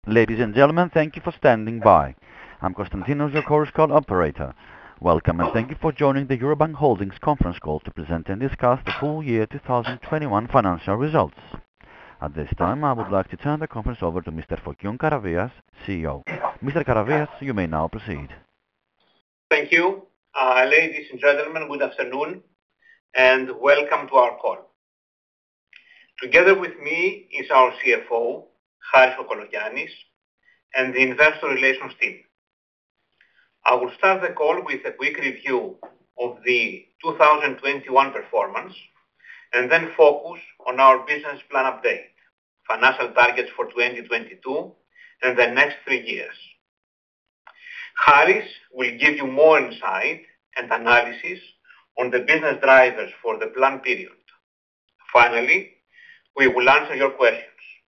Ladies and gentlemen, thank you for standing by. I'm Konstantinos, your Chorus Call operator. Welcome, and thank you for joining the Eurobank Holdings conference call to present and discuss the full year 2021 financial results. At this time, I would like to turn the conference over to Mr. Fokion Karavias, CEO. Mr. Karavias, you may now proceed. Thank you. Ladies and gentlemen, good afternoon, and welcome to our call. Together with me is our CFO, Harris Kokologiannis, and the investor relations team. I will start the call with a quick review of the 2021 performance and then focus on our business plan update, financial targets for 2022 and the next 3 years. Harris will give you more insight and analysis on the business drivers for the plan period. Finally, we will answer your questions.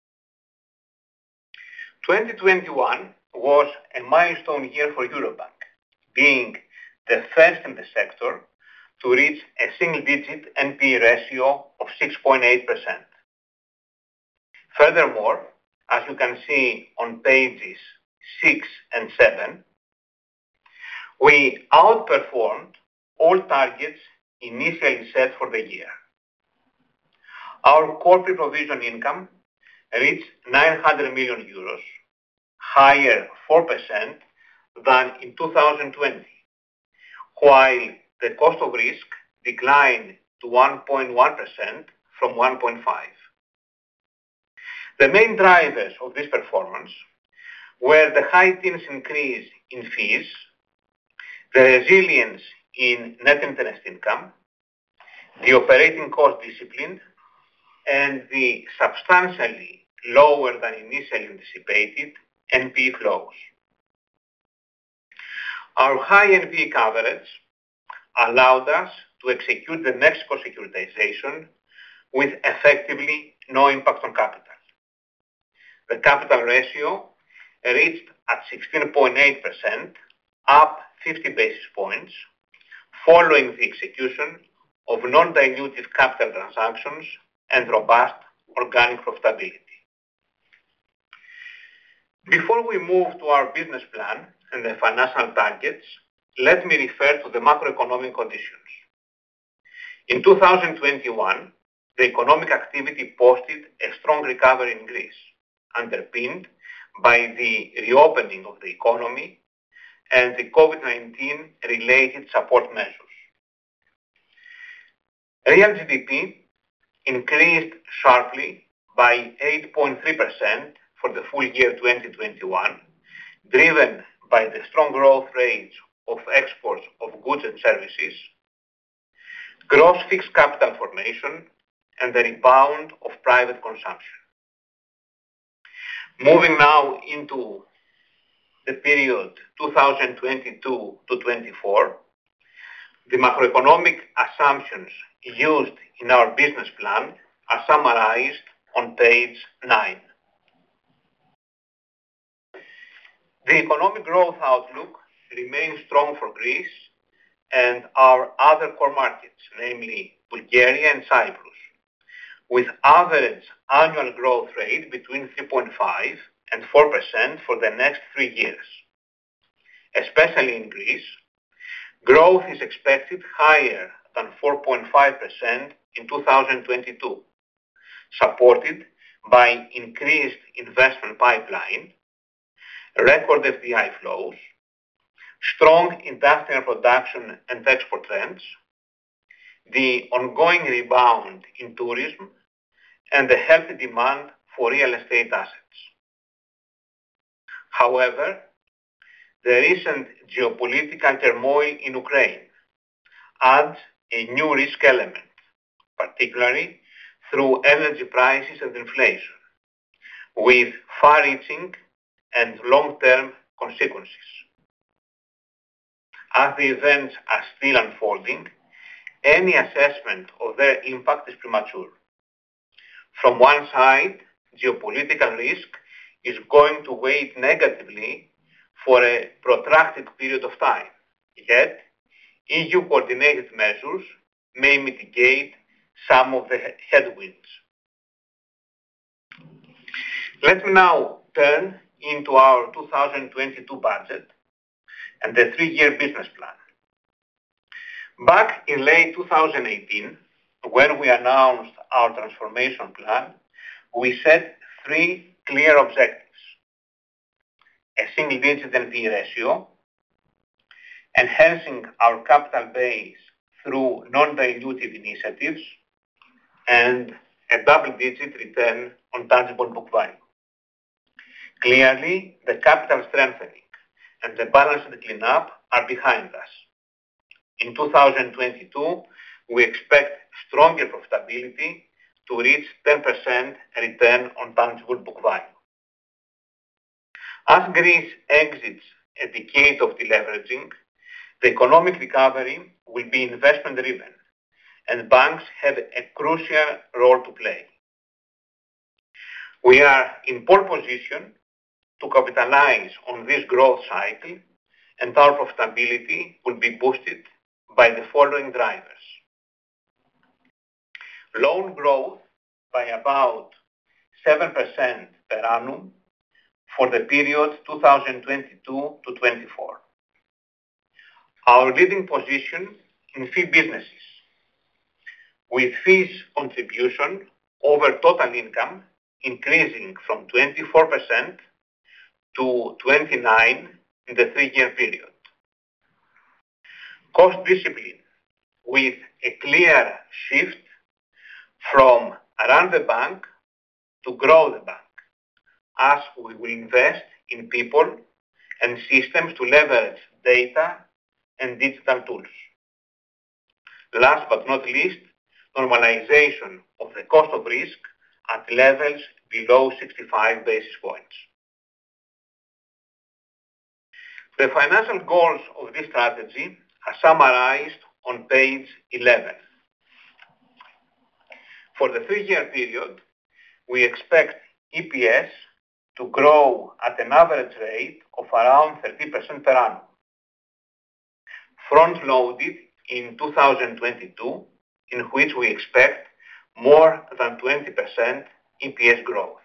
2021 was a milestone year for Eurobank, being the first in the sector to reach a single-digit NPE ratio of 6.8%. Furthermore, as you can see on pages 6 and 7, we outperformed all targets initially set for the year. Our core pre-provision income reached 900 million euros, higher 4% than in 2020, while the cost of risk declined to 1.1% from 1.5%. The main drivers of this performance were the high teens increase in fees, the resilience in net interest income, the operating cost discipline, and the substantially lower than initially anticipated NPE flows. Our high NPE coverage allowed us to execute the Mexico securitization with effectively no impact on capital. The capital ratio reached at 16.8%, up 50 basis points, following the execution of non-dilutive capital transactions and robust organic profitability. Before we move to our business plan and the financial targets, let me refer to the macroeconomic conditions. In 2021, the economic activity posted a strong recovery in Greece, underpinned by the reopening of the economy and the COVID-19 related support measures. Real GDP increased sharply by 8.3% for the full year 2021, driven by the strong growth rates of exports of goods and services, gross fixed capital formation, and the rebound of private consumption. Moving now into the period 2022 to 24, the macroeconomic assumptions used in our business plan are summarized on page 9. The economic growth outlook remains strong for Greece and our other core markets, namely Bulgaria and Cyprus, with average annual growth rate between 3.5% and 4% for the next 3 years. Especially in Greece, growth is expected higher than 4.5% in 2022, supported by increased investment pipeline, record FDI flows, strong industrial production and export trends, the ongoing rebound in tourism, and the healthy demand for real estate assets. However, the recent geopolitical turmoil in Ukraine adds a new risk element, particularly through energy prices and inflation, with far-reaching and long-term consequences. As the events are still unfolding, any assessment of their impact is premature. From one side, geopolitical risk is going to weigh negatively for a protracted period of time. Yet, EU coordinated measures may mitigate some of the headwinds. Let me now turn into our 2022 budget and the 3-year business plan. Back in late 2018, when we announced our transformation plan, we set 3 clear objectives: a single-digit NPE ratio, enhancing our capital base through non-dilutive initiatives, and a double-digit return on tangible book value. Clearly, the capital strengthening and the balance sheet cleanup are behind us. In 2022, we expect stronger profitability to reach 10% return on tangible book value. As Greece exits a decade of deleveraging, the economic recovery will be investment-driven, and banks have a crucial role to play. We are in pole position to capitalize on this growth cycle, and our profitability will be boosted by the following drivers: loan growth by about 7% per annum for the period 2022 to 24. Our leading position in fee businesses, with fees contribution over total income increasing from 24% to 29% in the 3-year period. Cost discipline, with a clear shift from run the bank to grow the bank, as we will invest in people and systems to leverage data and digital tools. Last but not least, normalization of the cost of risk at levels below 65 basis points. The financial goals of this strategy are summarized on page 11. For the 3-year period, we expect EPS to grow at an average rate of around 30% per annum, front-loaded in 2022, in which we expect more than 20% EPS growth.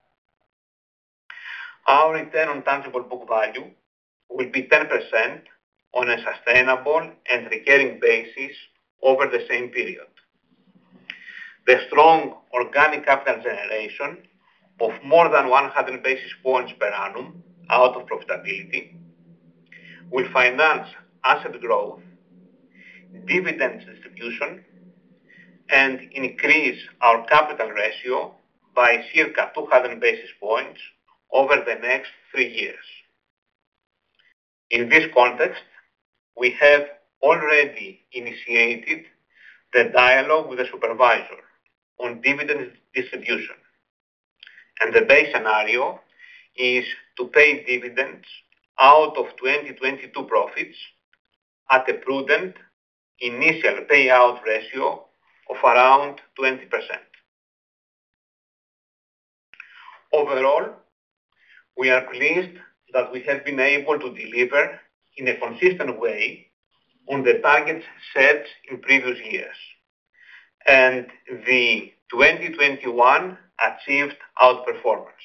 Our return on tangible book value will be 10% on a sustainable and recurring basis over the same period. The strong organic capital generation of more than 100 basis points per annum out of profitability will finance asset growth, dividends distribution, and increase our capital ratio by circa 200 basis points over the next 3 years. In this context, we have already initiated the dialogue with the supervisor on dividend distribution, and the base scenario is to pay dividends out of 2022 profits at a prudent initial payout ratio of around 20%. Overall, we are pleased that we have been able to deliver in a consistent way on the targets set in previous years, and the 2021 achieved outperformance.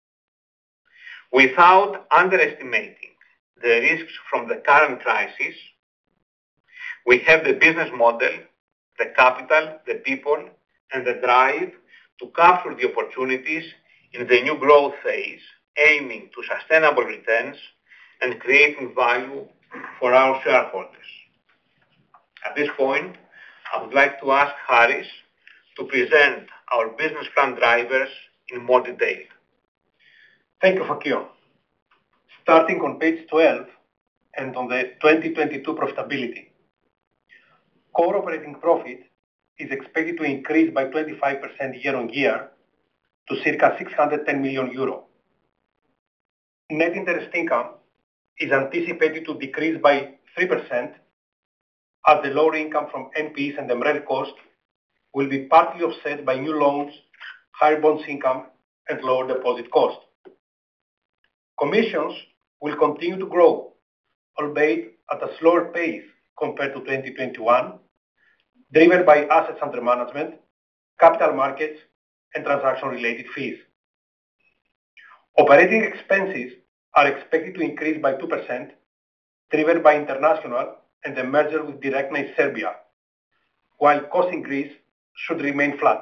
Without underestimating the risks from the current crisis, we have the business model, the capital, the people, and the drive to capture the opportunities in the new growth phase, aiming to sustainable returns and creating value for our shareholders. At this point, I would like to ask Harris to present our business plan drivers in more detail. Thank you, Fokion. Starting on page 12 and on the 2022 profitability. Core operating profit is expected to increase by 25% year-on-year to circa 610 million euro. Net interest income is anticipated to decrease by 3% as the lower income from NPEs and MREL cost will be partly offset by new loans, higher bonds income, and lower deposit cost. Commissions will continue to grow, albeit at a slower pace compared to 2021, driven by assets under management, capital markets, and transaction-related fees. Operating expenses are expected to increase by 2%, driven by international and the merger with Directna Serbia, while cost increase should remain flat.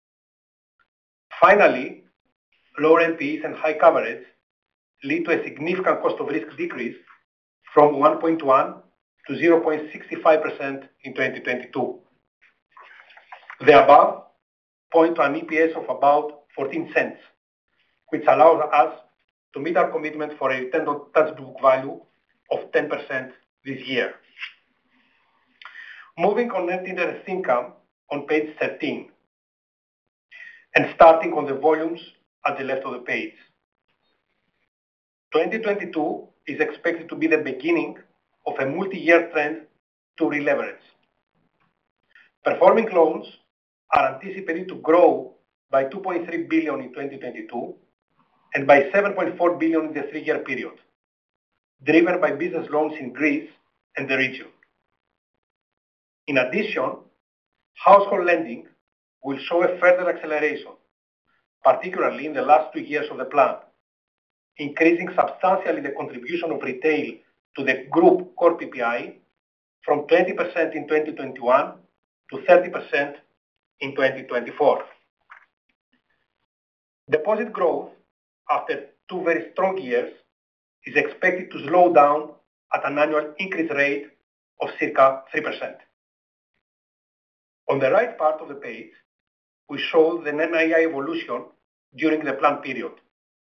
Finally, lower NPEs and high coverage lead to a significant cost of risk decrease from 1.1 to 0.65% in 2022. The above point to an EPS of about 14 cents, which allows us to meet our commitment for a return on tangible book value of 10% this year. Moving on net interest income on page 13, and starting on the volumes at the left of the page. 2022 is expected to be the beginning of a multi-year trend to re-leverage. Performing loans are anticipated to grow by 2.3 billion in 2022 and by 7.4 billion in the 3-year period, driven by business loans in Greece and the region. In addition, household lending will show a further acceleration, particularly in the last 2 years of the plan, increasing substantially the contribution of retail to the group core PPI from 20% in 2021 to 30% in 2024. Deposit growth after 2 very strong years is expected to slow down at an annual increase rate of circa 3%. On the right part of the page, we show the NII evolution during the plan period.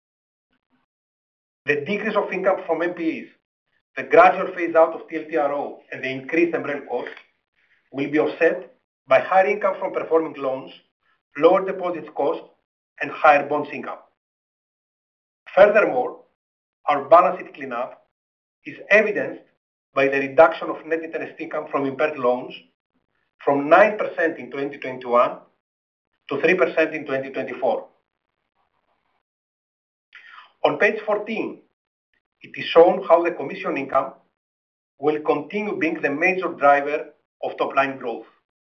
The decrease of income from NPEs, the gradual phase out of TLTRO, and the increased MREL cost will be offset by higher income from performing loans, lower deposits cost, and higher bonds income. Furthermore, our balance sheet cleanup is evidenced by the reduction of net interest income from impaired loans from 9% in 2021 to 3% in 2024. On page 14, it is shown how the commission income will continue being the major driver of top-line growth.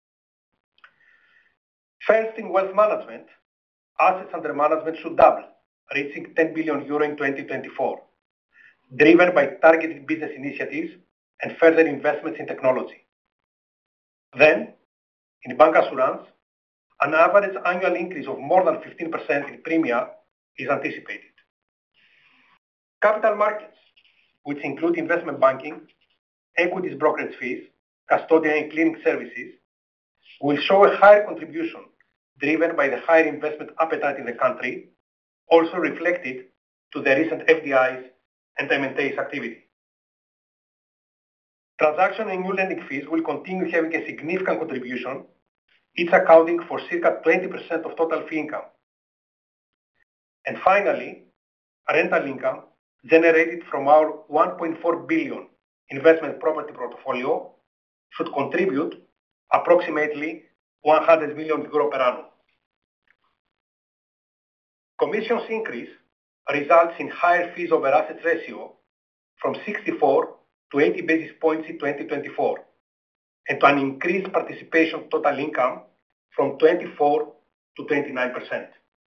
First, in wealth management, assets under management should double, reaching 10 billion euro in 2024, driven by targeted business initiatives and further investments in technology. Then, in bancassurance, an average annual increase of more than 15% in premia is anticipated. Capital markets, which include investment banking, equities brokerage fees, custodian and clearing services, will show a higher contribution driven by the higher investment appetite in the country, also reflected to the recent FDIs and M&A's activity. Transaction and new lending fees will continue having a significant contribution, each accounting for circa 20% of total fee income. And finally, rental income generated from our 1.4 billion investment property portfolio should contribute approximately 100 million euro per annum. Commissions increase results in higher fees over assets ratio from 64 to 80 basis points in 2024, and to an increased participation total income from 24 to 29%.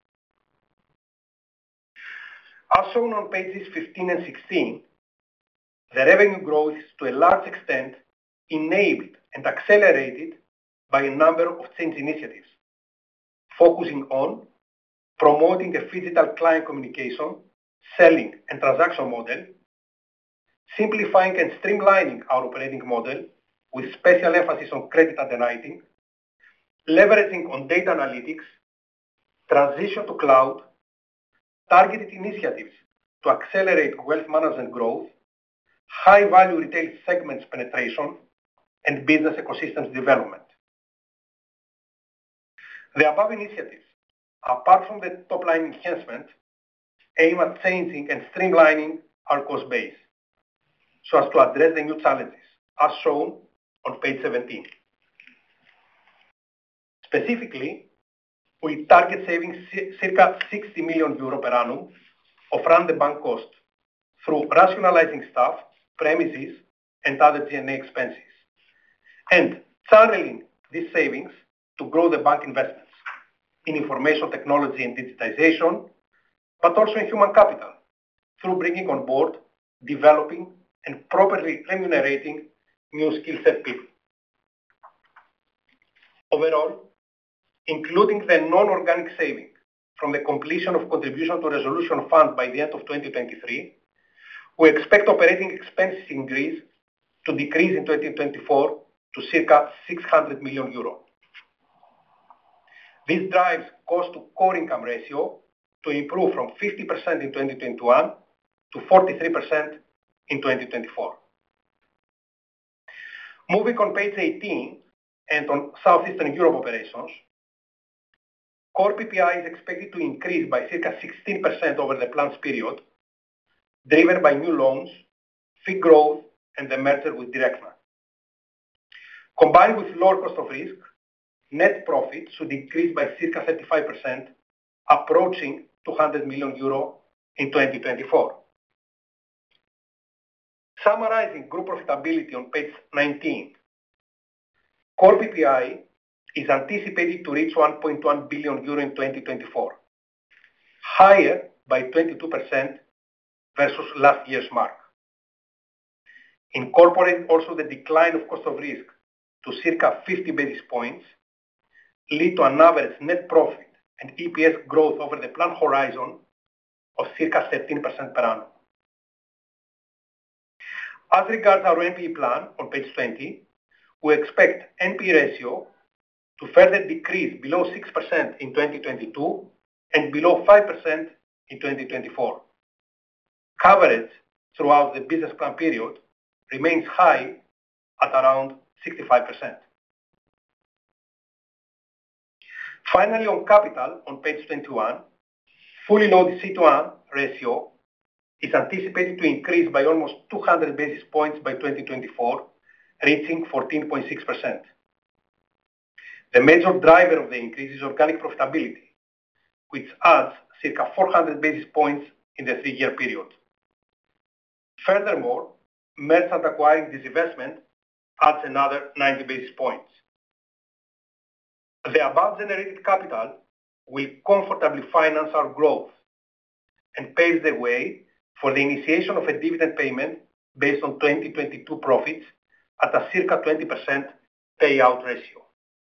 As shown on pages 15 and 16, the revenue growth is to a large extent enabled and accelerated by a number of change initiatives, focusing on promoting a phygital client communication, selling and transaction model, simplifying and streamlining our operating model with special emphasis on credit underwriting, leveraging on data analytics, transition to cloud, targeted initiatives to accelerate wealth management growth, high-value retail segments penetration, and business ecosystems development. The above initiatives, apart from the top-line enhancement, aim at changing and streamlining our cost base so as to address the new challenges, as shown on page 17. Specifically, we target saving circa 60 million euro per annum of run-the-bank costs through rationalizing staff, premises, and other G&A expenses, and channeling these savings to grow the bank investments in information technology and digitization, but also in human capital through bringing on board, developing, and properly remunerating new skill set people. Overall, including the non-organic saving from the completion of contribution to resolution fund by the end of 2023, we expect operating expenses in Greece to decrease in 2024 to circa 600 million euro. This drives cost to core income ratio to improve from 50% in 2021 to 43% in 2024. Moving on page 18 and on Southeastern Europe operations, core PPI is expected to increase by circa 16% over the planned period, driven by new loans, fee growth, and the merger with Direktna. Combined with lower cost of risk, net profit should increase by circa 35%, approaching 200 million euro in 2024. Summarizing group profitability on page 19, core PPI is anticipated to reach 1.1 billion euro in 2024, higher by 22% versus last year's mark. Incorporate also the decline of cost of risk to circa 50 basis points, lead to an average net profit and EPS growth over the planned horizon of circa 13% per annum. As regards our NPE plan on page 20, we expect NPE ratio to further decrease below 6% in 2022 and below 5% in 2024. Coverage throughout the business plan period remains high at around 65%. Finally, on capital on page 21, fully loaded CET1 ratio is anticipated to increase by almost 200 basis points by 2024, reaching 14.6%. The major driver of the increase is organic profitability, which adds circa 400 basis points in the 3-year period. Furthermore, merchant acquiring disinvestment adds another 90 basis points. The above generated capital will comfortably finance our growth and paves the way for the initiation of a dividend payment based on 2022 profits at a circa 20% payout ratio.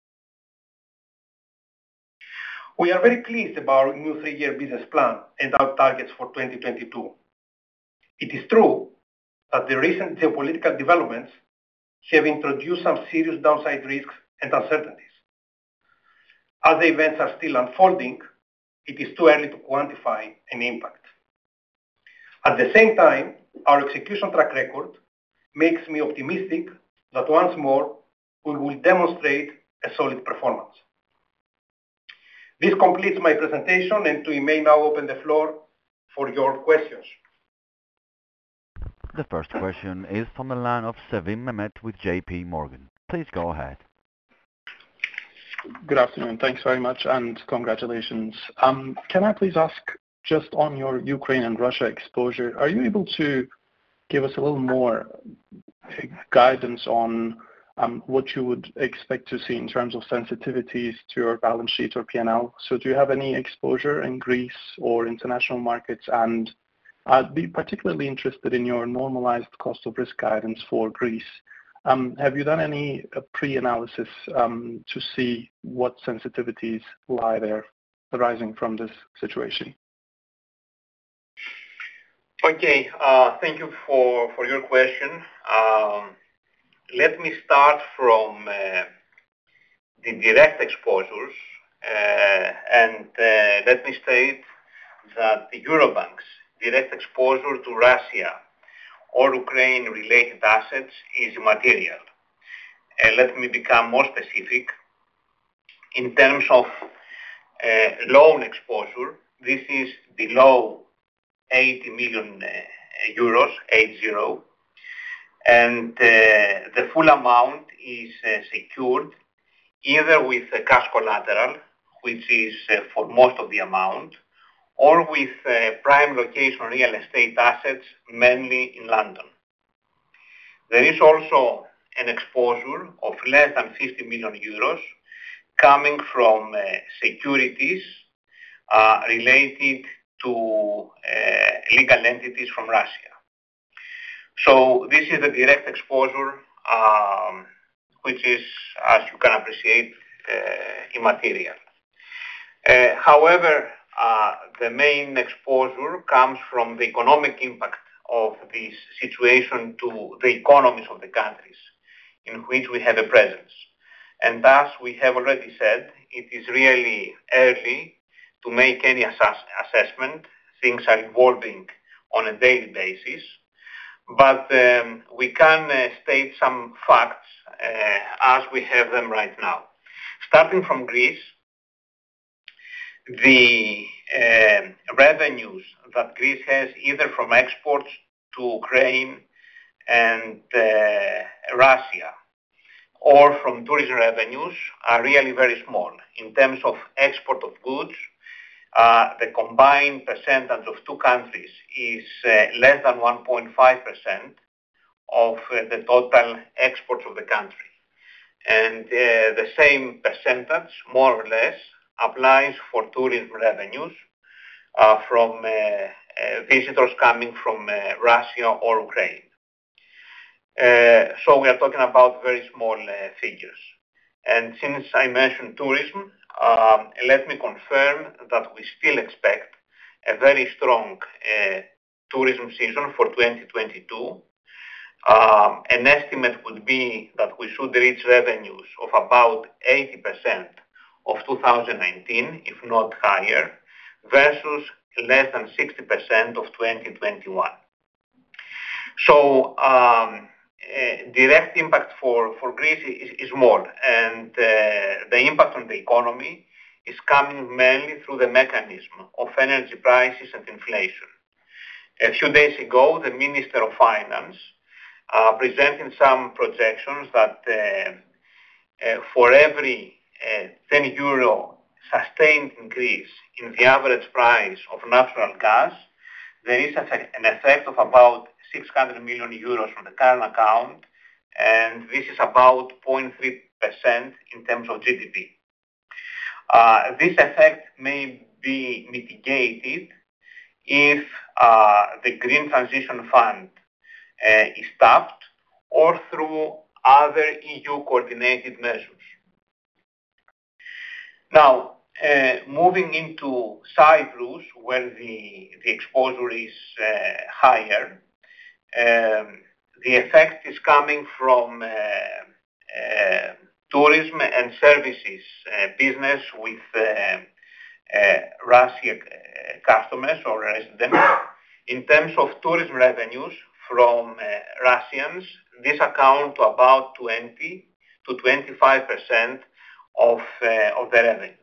We are very pleased about our new 3-year business plan and our targets for 2022. It is true that the recent geopolitical developments have introduced some serious downside risks and uncertainties. As the events are still unfolding, it is too early to quantify an impact. At the same time, our execution track record makes me optimistic that once more we will demonstrate a solid performance. This completes my presentation, and we may now open the floor for your questions. The first question is from the line of Sevim Mehmet with JP Morgan. Please go ahead. Good afternoon. Thanks very much, and congratulations. Can I please ask, just on your Ukraine and Russia exposure, are you able to give us a little more guidance on what you would expect to see in terms of sensitivities to your balance sheet or P&L? So do you have any exposure in Greece or international markets? And I'd be particularly interested in your normalized cost of risk guidance for Greece. Have you done any pre-analysis to see what sensitivities lie there arising from this situation? Okay, thank you for your question. Let me start from the direct exposures, and let me state that the Eurobank's direct exposure to Russia or Ukraine-related assets is material. Let me become more specific. In terms of loan exposure, this is below 80 million euros, 80, and the full amount is secured either with cash collateral, which is for most of the amount, or with prime location real estate assets, mainly in London. There is also an exposure of less than 50 million euros coming from securities related to legal entities from Russia. So this is the direct exposure, which is, as you can appreciate, immaterial. However, the main exposure comes from the economic impact of this situation to the economies of the countries in which we have a presence. And thus, we have already said, it is really early to make any assessment. Things are evolving on a daily basis. But we can state some facts as we have them right now. Starting from Greece, the revenues that Greece has either from exports to Ukraine and Russia or from tourism revenues are really very small. In terms of export of goods, the combined percentage of two countries is less than 1.5% of the total exports of the country. And the same percentage, more or less, applies for tourism revenues from visitors coming from Russia or Ukraine. So we are talking about very small figures. And since I mentioned tourism, let me confirm that we still expect a very strong tourism season for 2022. An estimate would be that we should reach revenues of about 80% of 2019, if not higher, versus less than 60% of 2021. So direct impact for Greece is small, and the impact on the economy is coming mainly through the mechanism of energy prices and inflation. A few days ago, the Minister of Finance presented some projections that for every 10 euro sustained increase in the average price of natural gas, there is an effect of about 600 million euros from the current account, and this is about 0.3% in terms of GDP. This effect may be mitigated if the Green Transition Fund is tapped or through other EU coordinated measures. Now, moving into Cyprus, where the exposure is higher, the effect is coming from tourism and services business with Russian customers or residents. In terms of tourism revenues from Russians, this accounts to about 20 to 25% of the revenues.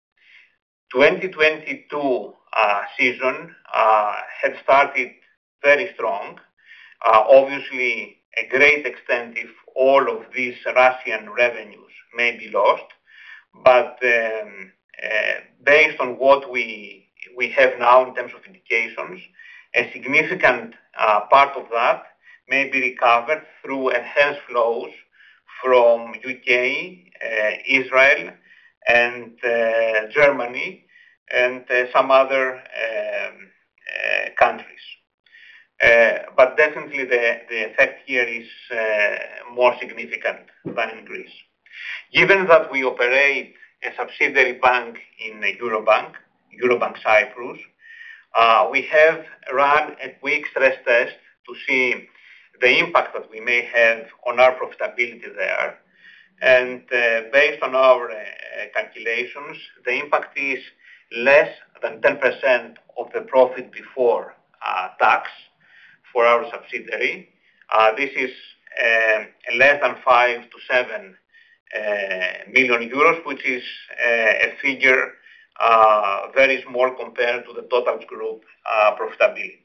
2022 season had started very strong. Obviously, a great extent if all of these Russian revenues may be lost, but based on what we have now in terms of indications, a significant part of that may be recovered through enhanced flows from UK, Israel, and Germany, and some other countries. But definitely the effect here is more significant than in Greece. Given that we operate a subsidiary bank in Eurobank Cyprus, we have run a quick stress test to see the impact that we may have on our profitability there. And based on our calculations, the impact is less than 10% of the profit before tax for our subsidiary. This is less than 5 to 7 million euros, which is a figure very small compared to the total group profitability.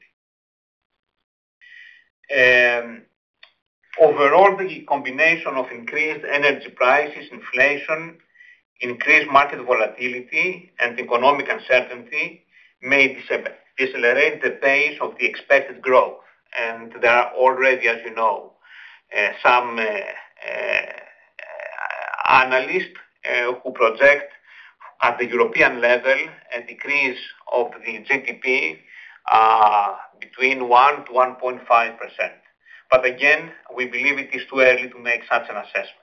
Overall, the combination of increased energy prices, inflation, increased market volatility, and economic uncertainty may decelerate the pace of the expected growth. And there are already, as you know, some analysts who project at the European level, a decrease of the GDP between 1 to 1.5%. But again, we believe it is too early to make such an assessment.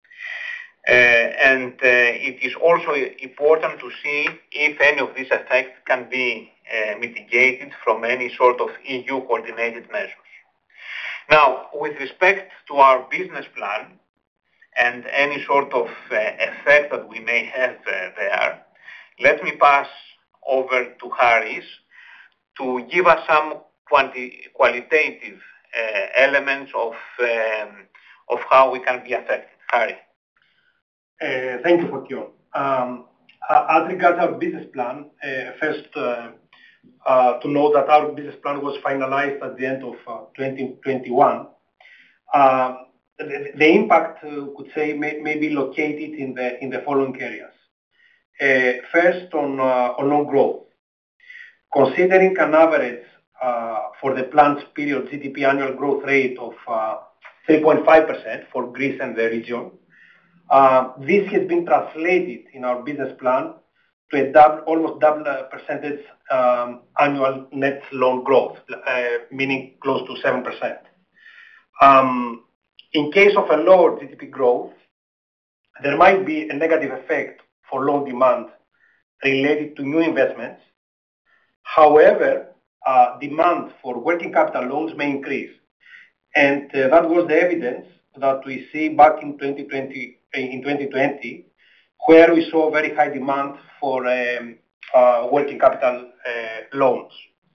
It is also important to see if any of these effects can be mitigated from any sort of EU coordinated measures. Now, with respect to our business plan and any sort of effect that we may have there, let me pass over to Harris to give us some qualitative elements of how we can be affected. Harry. Thank you, Fokion. As regards our business plan, first to note that our business plan was finalized at the end of 2021. The impact, could say, may be located in the following areas. First, on loan growth. Considering an average for the planned period GDP annual growth rate of 3.5% for Greece and the region, this has been translated in our business plan to a almost double percentage annual net loan growth, meaning close to 7%. In case of a lower GDP growth, there might be a negative effect for loan demand related to new investments. However, demand for working capital loans may increase. And that was the evidence that we see back in 2020, where we saw very high demand for working capital loans.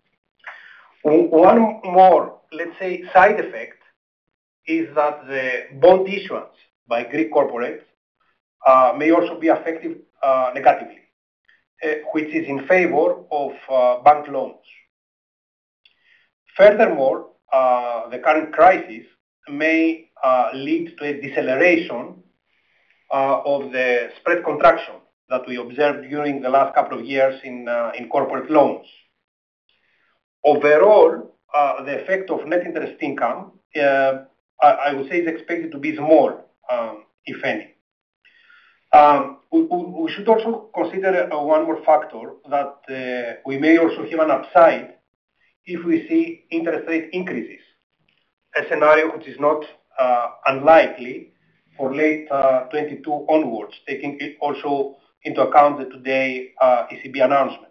One more, let's say, side effect is that the bond issuance by Greek corporates may also be affected negatively, which is in favor of bank loans. Furthermore, the current crisis may lead to a deceleration of the spread contraction that we observed during the last couple of years in corporate loans. Overall, the effect of net interest income, I would say, is expected to be small, if any. We should also consider one more factor that we may also have an upside if we see interest rate increases, a scenario which is not unlikely for late 22 onwards, taking it also into account the today ECB announcements.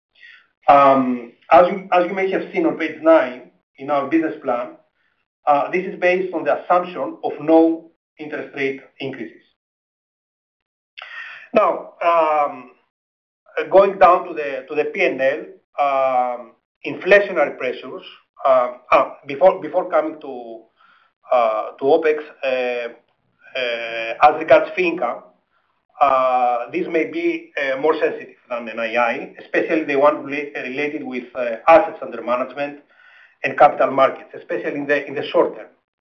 As you may have seen on page 9 in our business plan, this is based on the assumption of no interest rate increases. Now, going down to the P&L, inflationary pressures. Before coming to OPEX, as regards fee income, these may be more sensitive than NII, especially the one related with assets under management and capital markets, especially in the short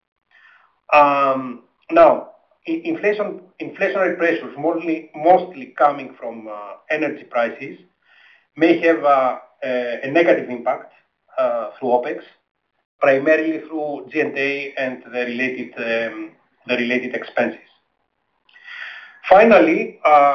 term. Now, inflationary pressures, mostly coming from energy prices, may have a negative impact through OPEX, primarily through G&A and the related expenses. Finally,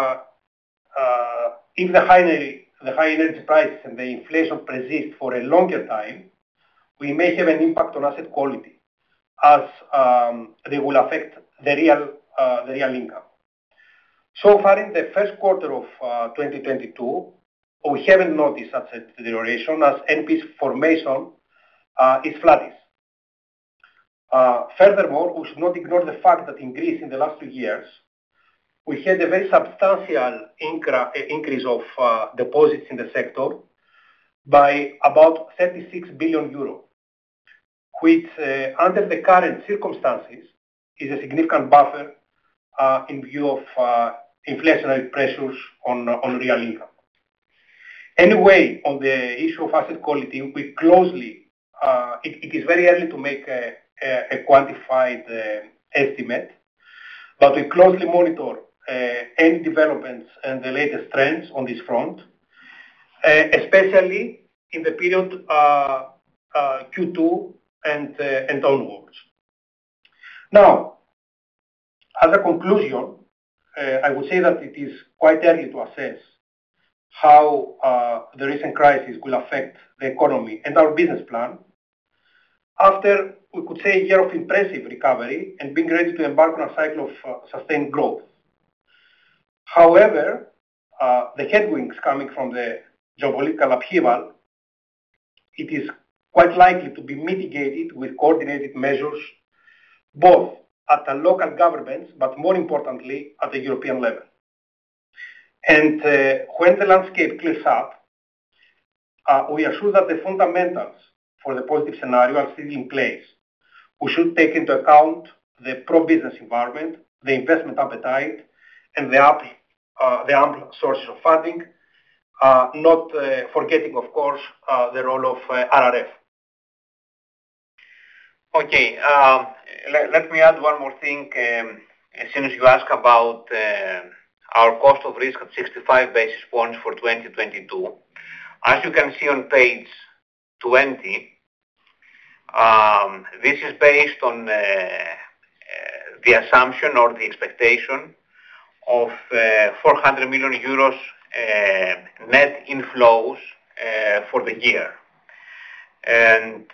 if the high energy prices and the inflation persist for a longer time, we may have an impact on asset quality, as they will affect the real income. So far, in the first quarter of 2022, we haven't noticed such a deterioration, as NP's formation is flattish. Furthermore, we should not ignore the fact that in Greece, in the last 2 years, we had a very substantial increase of deposits in the sector by about 36 billion euro, which, under the current circumstances, is a significant buffer in view of inflationary pressures on real income. Anyway, on the issue of asset quality, we closely, it is very early to make a quantified estimate, but we closely monitor any developments and the latest trends on this front, especially in the period Q2 and onwards. Now, as a conclusion, I would say that it is quite early to assess how the recent crisis will affect the economy and our business plan, after, we could say, a year of impressive recovery and being ready to embark on a cycle of sustained growth. However, the headwinds coming from the geopolitical upheaval, it is quite likely to be mitigated with coordinated measures, both at the local governments, but more importantly, at the European level. And when the landscape clears up, we are sure that the fundamentals for the positive scenario are still in place. We should take into account the pro-business environment, the investment appetite, and the ample sources of funding, not forgetting, of course, the role of RRF. Okay, let me add one more thing. Since you asked about our cost of risk at 65 basis points for 2022, as you can see on page 20, this is based on the assumption or the expectation of 400 million euros net inflows for the year. And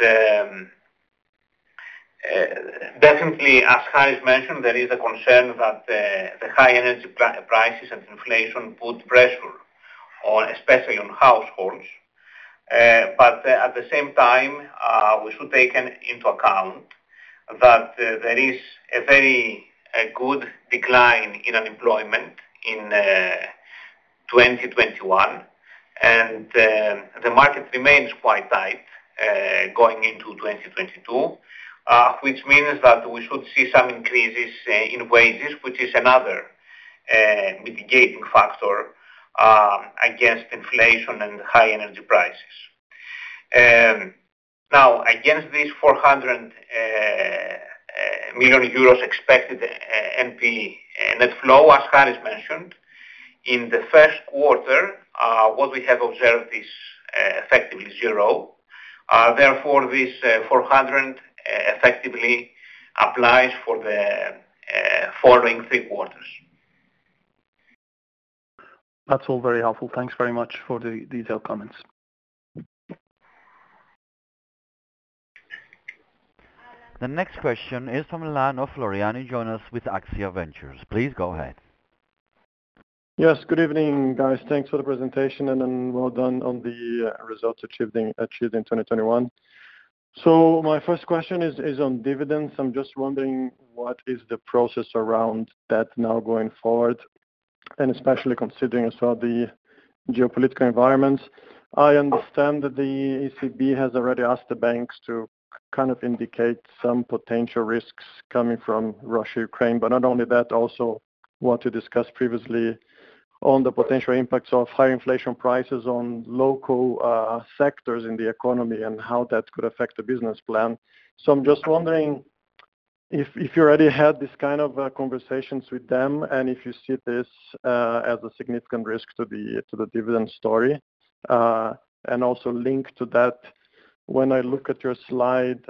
definitely, as Harris mentioned, there is a concern that the high energy prices and inflation put pressure on, especially on households. But at the same time, we should take into account that there is a very good decline in unemployment in 2021, and the market remains quite tight going into 2022, which means that we should see some increases in wages, which is another mitigating factor against inflation and high energy prices. Now, against these 400 million euros expected NP net flow, as Harris mentioned, in the first quarter, what we have observed is effectively zero. Therefore, this 400 effectively applies for the following 3 quarters. That's all very helpful. Thanks very much for the detailed comments. The next question is from the line of Floriani Jonas with Axia Ventures. Please go ahead. Yes, good evening, guys. Thanks for the presentation and then well done on the results achieved in 2021. So my first question is on dividends. I'm just wondering what is the process around that now going forward, and especially considering as well the geopolitical environments. I understand that the ECB has already asked the banks to kind of indicate some potential risks coming from Russia, Ukraine, but not only that, also what you discussed previously on the potential impacts of high inflation prices on local sectors in the economy and how that could affect the business plan. So I'm just wondering if you already had this kind of conversations with them, and if you see this as a significant risk to the dividend story, and also linked to that, when I look at your slide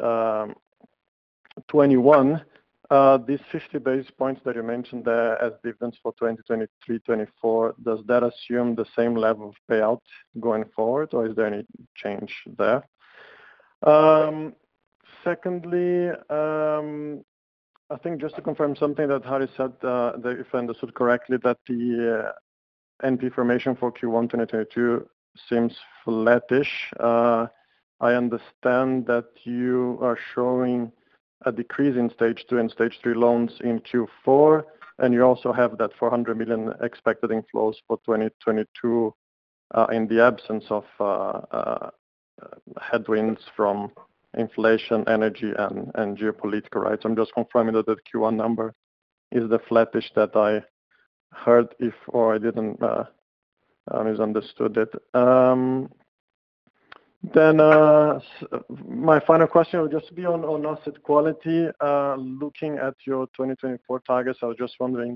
21, these 50 basis points that you mentioned there as dividends for 2023-24, does that assume the same level of payout going forward, or is there any change there? Secondly, I think just to confirm something that Harry said, that if I understood correctly, that the NP formation for Q1 2022 seems flattish. I understand that you are showing a decrease in stage 2 and stage 3 loans in Q4, and you also have that 400 million expected inflows for 2022 in the absence of headwinds from inflation, energy, and geopolitical, right? So I'm just confirming that the Q1 number is the flattish that I heard, or I didn't misunderstood it. Then my final question will just be on asset quality. Looking at your 2024 targets, I was just wondering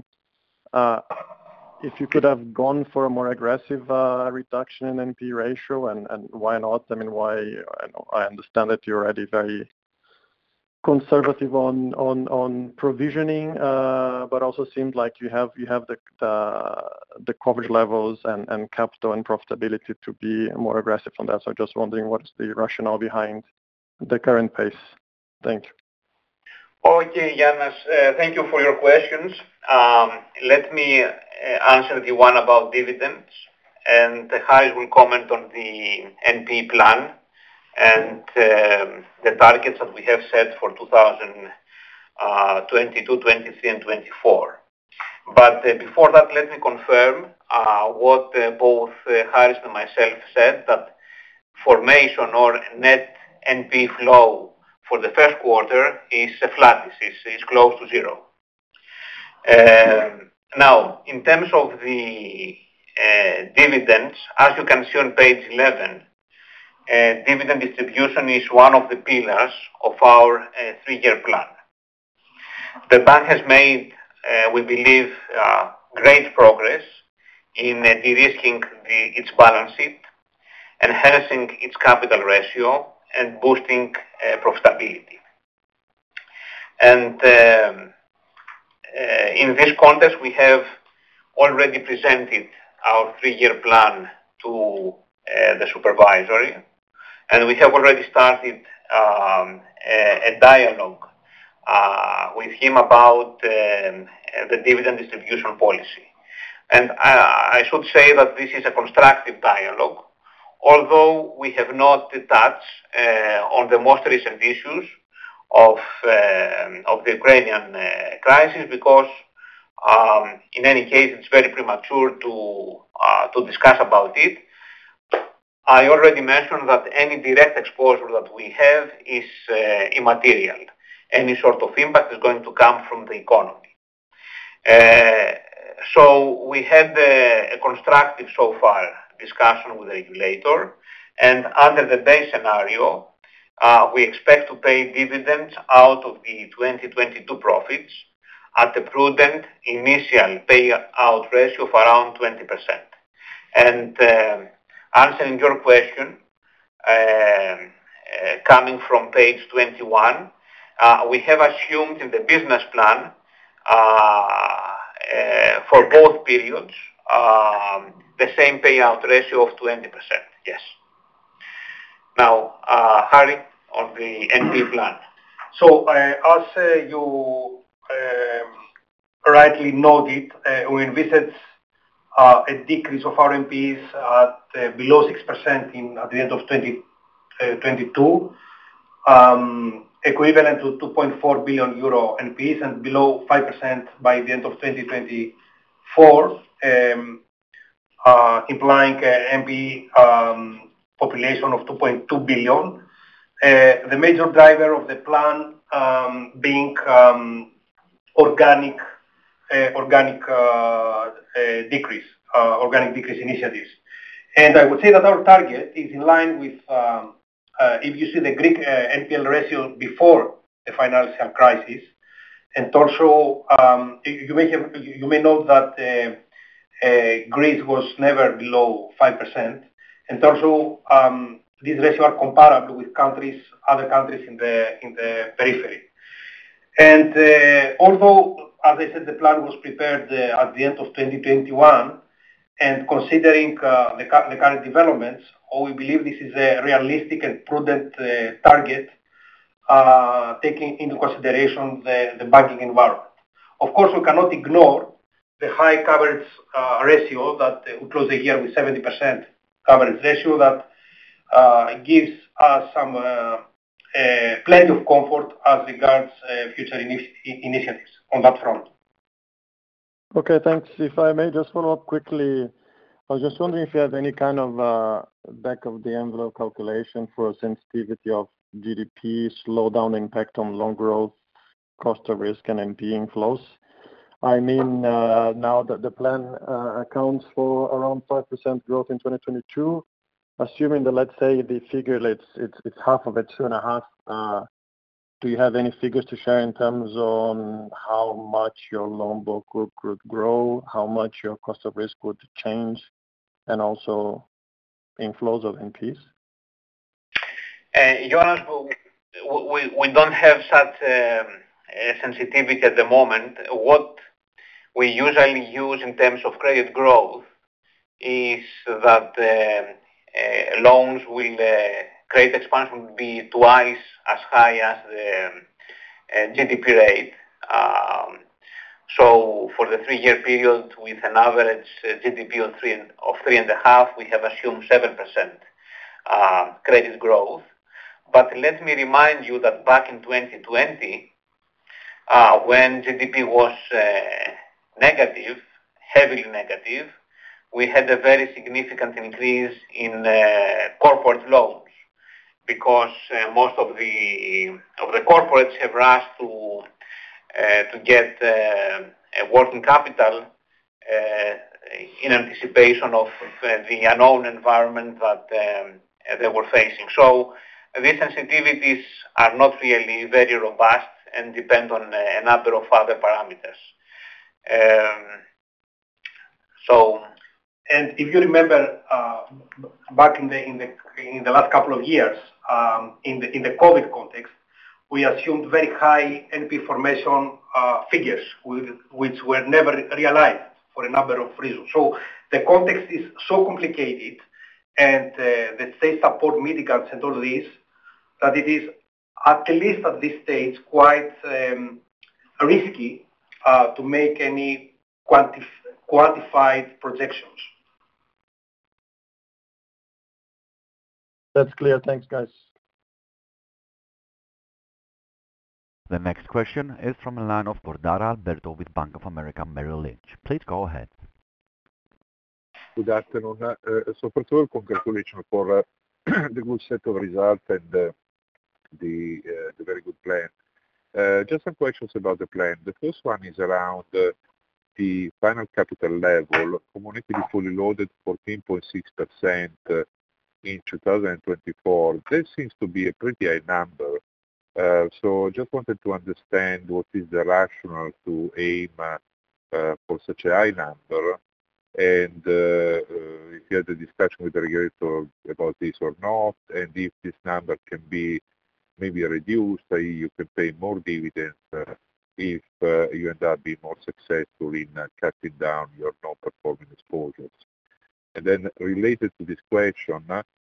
if you could have gone for a more aggressive reduction in NP ratio, and why not? I mean, why? I understand that you're already very conservative on provisioning, but also seems like you have the coverage levels and capital and profitability to be more aggressive on that. So just wondering what's the rationale behind the current pace. Thank you. Okay, Yanis, thank you for your questions. Let me answer the one about dividends, and Harris will comment on the NP plan and the targets that we have set for 2022, 23, and 24. But before that, let me confirm what both Harris and myself said, that formation or net NP flow for the first quarter is flat, is close to zero. Now, in terms of the dividends, as you can see on page 11, dividend distribution is one of the pillars of our 3-year plan. The bank has made, we believe, great progress in de-risking its balance sheet, enhancing its capital ratio, and boosting profitability. And in this context, we have already presented our 3-year plan to the supervisory, and we have already started a dialogue with him about the dividend distribution policy. And I should say that this is a constructive dialogue, although we have not touched on the most recent issues of the Ukrainian crisis, because in any case it's very premature to discuss about it. I already mentioned that any direct exposure that we have is immaterial. Any sort of impact is going to come from the economy. So we had a constructive so far discussion with the regulator, and under the base scenario, we expect to pay dividends out of the 2022 profits at a prudent initial payout ratio of around 20%. And answering your question, coming from page 21, we have assumed in the business plan for both periods the same payout ratio of 20%. Yes. Now, Harry, on the NP plan. So, as you rightly noted, we envisage a decrease of our NPs at below 6% at the end of 2022, equivalent to 2.4 billion euro NPs, and below 5% by the end of 2024, implying NP population of 2.2 billion. The major driver of the plan being organic decrease initiatives. And I would say that our target is in line with, if you see the Greek NPL ratio before the financial crisis, and also you may note that Greece was never below 5%, and also these ratios are comparable with other countries in the periphery. And although, as I said, the plan was prepared at the end of 2021, and considering the current developments, we believe this is a realistic and prudent target, taking into consideration the banking environment. Of course, we cannot ignore the high coverage ratio that we close the year with 70% coverage ratio, that gives us some plenty of comfort as regards future initiatives on that front. Okay, thanks. If I may just follow up quickly, I was just wondering if you have any kind of back of the envelope calculation for sensitivity of GDP, slowdown impact on loan growth, cost of risk, and NP inflows. I mean, now that the plan accounts for around 5% growth in 2022, assuming that, let's say, the figure, it's half of it, 2.5, do you have any figures to share in terms on how much your loan book could grow, how much your cost of risk would change, and also inflows of NPs? Jonas, we don't have such a sensitivity at the moment. What we usually use in terms of credit growth is that loans will credit expansion will be twice as high as the GDP rate. So for the 3-year period, with an average GDP of 3.5, we have assumed 7% credit growth. But let me remind you that back in 2020, when GDP was negative, heavily negative, we had a very significant increase in corporate loans because most of the corporates have rushed to get working capital in anticipation of the unknown environment that they were facing. So these sensitivities are not really very robust and depend on a number of other parameters. And if you remember, back in the last couple of years, in the COVID context, we assumed very high NP formation figures, which were never realized for a number of reasons. So the context is so complicated, and the state support mitigants and all this, that it is, at least at this stage, quite risky to make any quantified projections. That's clear. Thanks, guys. The next question is from the line of Cordara Alberto with Bank of America Merrill Lynch. Please go ahead. Good afternoon. So first of all, congratulations for the good set of results and the very good plan. Just some questions about the plan. The first one is around the final capital level, Common Equity fully loaded 14.6% in 2024. This seems to be a pretty high number. So just wanted to understand what is the rationale to aim for such a high number, and if you had a discussion with the regulator about this or not, and if this number can be maybe reduced, i.e. you can pay more dividends if you end up being more successful in cutting down your non-performing exposures. And then related to this question,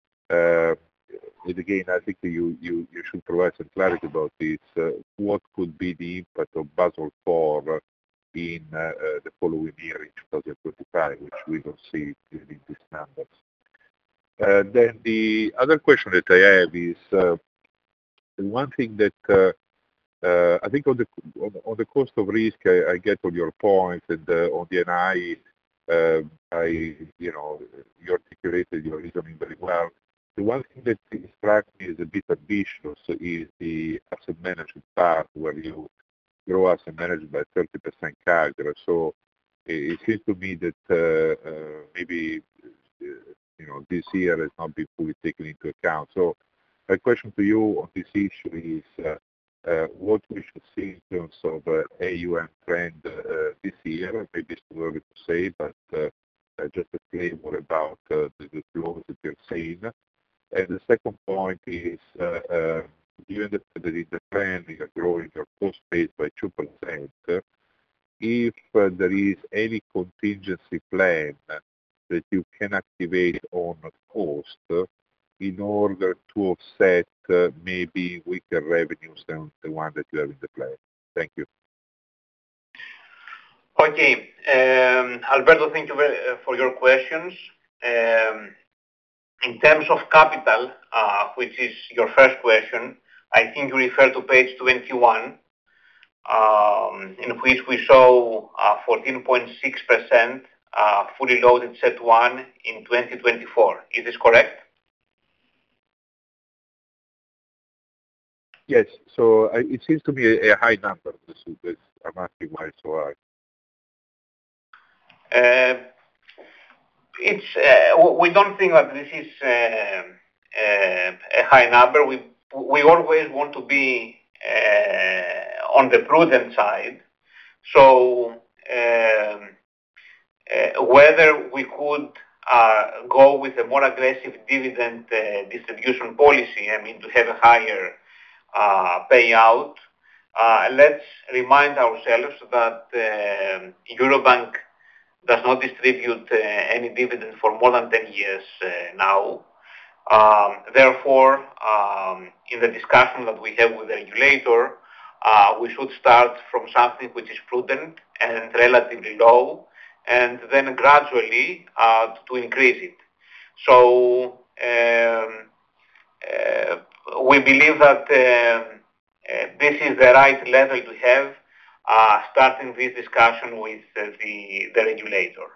and again, I think you should provide some clarity about this. What could be the impact of Basel IV in the following year, in 2025, which we don't see in these numbers? Then the other question that I have is one thing that I think on the cost of risk, I get on your point, and on the NI, you articulated your reasoning very well. The one thing that struck me is a bit ambitious is the asset management part, where you grow asset management by 30% CAGR. So it seems to me that maybe this year has not been fully taken into account. So my question to you on this issue is what we should see in terms of AUM trend this year. Maybe it's too early to say, but just a flavor about the flows that you're seeing. And the second point is, given that in the plan you are growing your cost base by 2%, if there is any contingency plan that you can activate on cost in order to offset maybe weaker revenues than the one that you have in the plan. Thank you. Okay. Alberto, thank you for your questions. In terms of capital, which is your first question, I think you refer to page 21, in which we show 14.6% fully loaded CET1 in 2024. Is this correct? Yes. So it seems to be a high number. I'm asking why it's so high. We don't think that this is a high number. We always want to be on the prudent side. So whether we could go with a more aggressive dividend distribution policy, I mean, to have a higher payout. Let's remind ourselves that Eurobank does not distribute any dividend for more than 10 years now. Therefore, in the discussion that we have with the regulator, we should start from something which is prudent and relatively low, and then gradually to increase it. So we believe that this is the right level to have, starting this discussion with the regulator.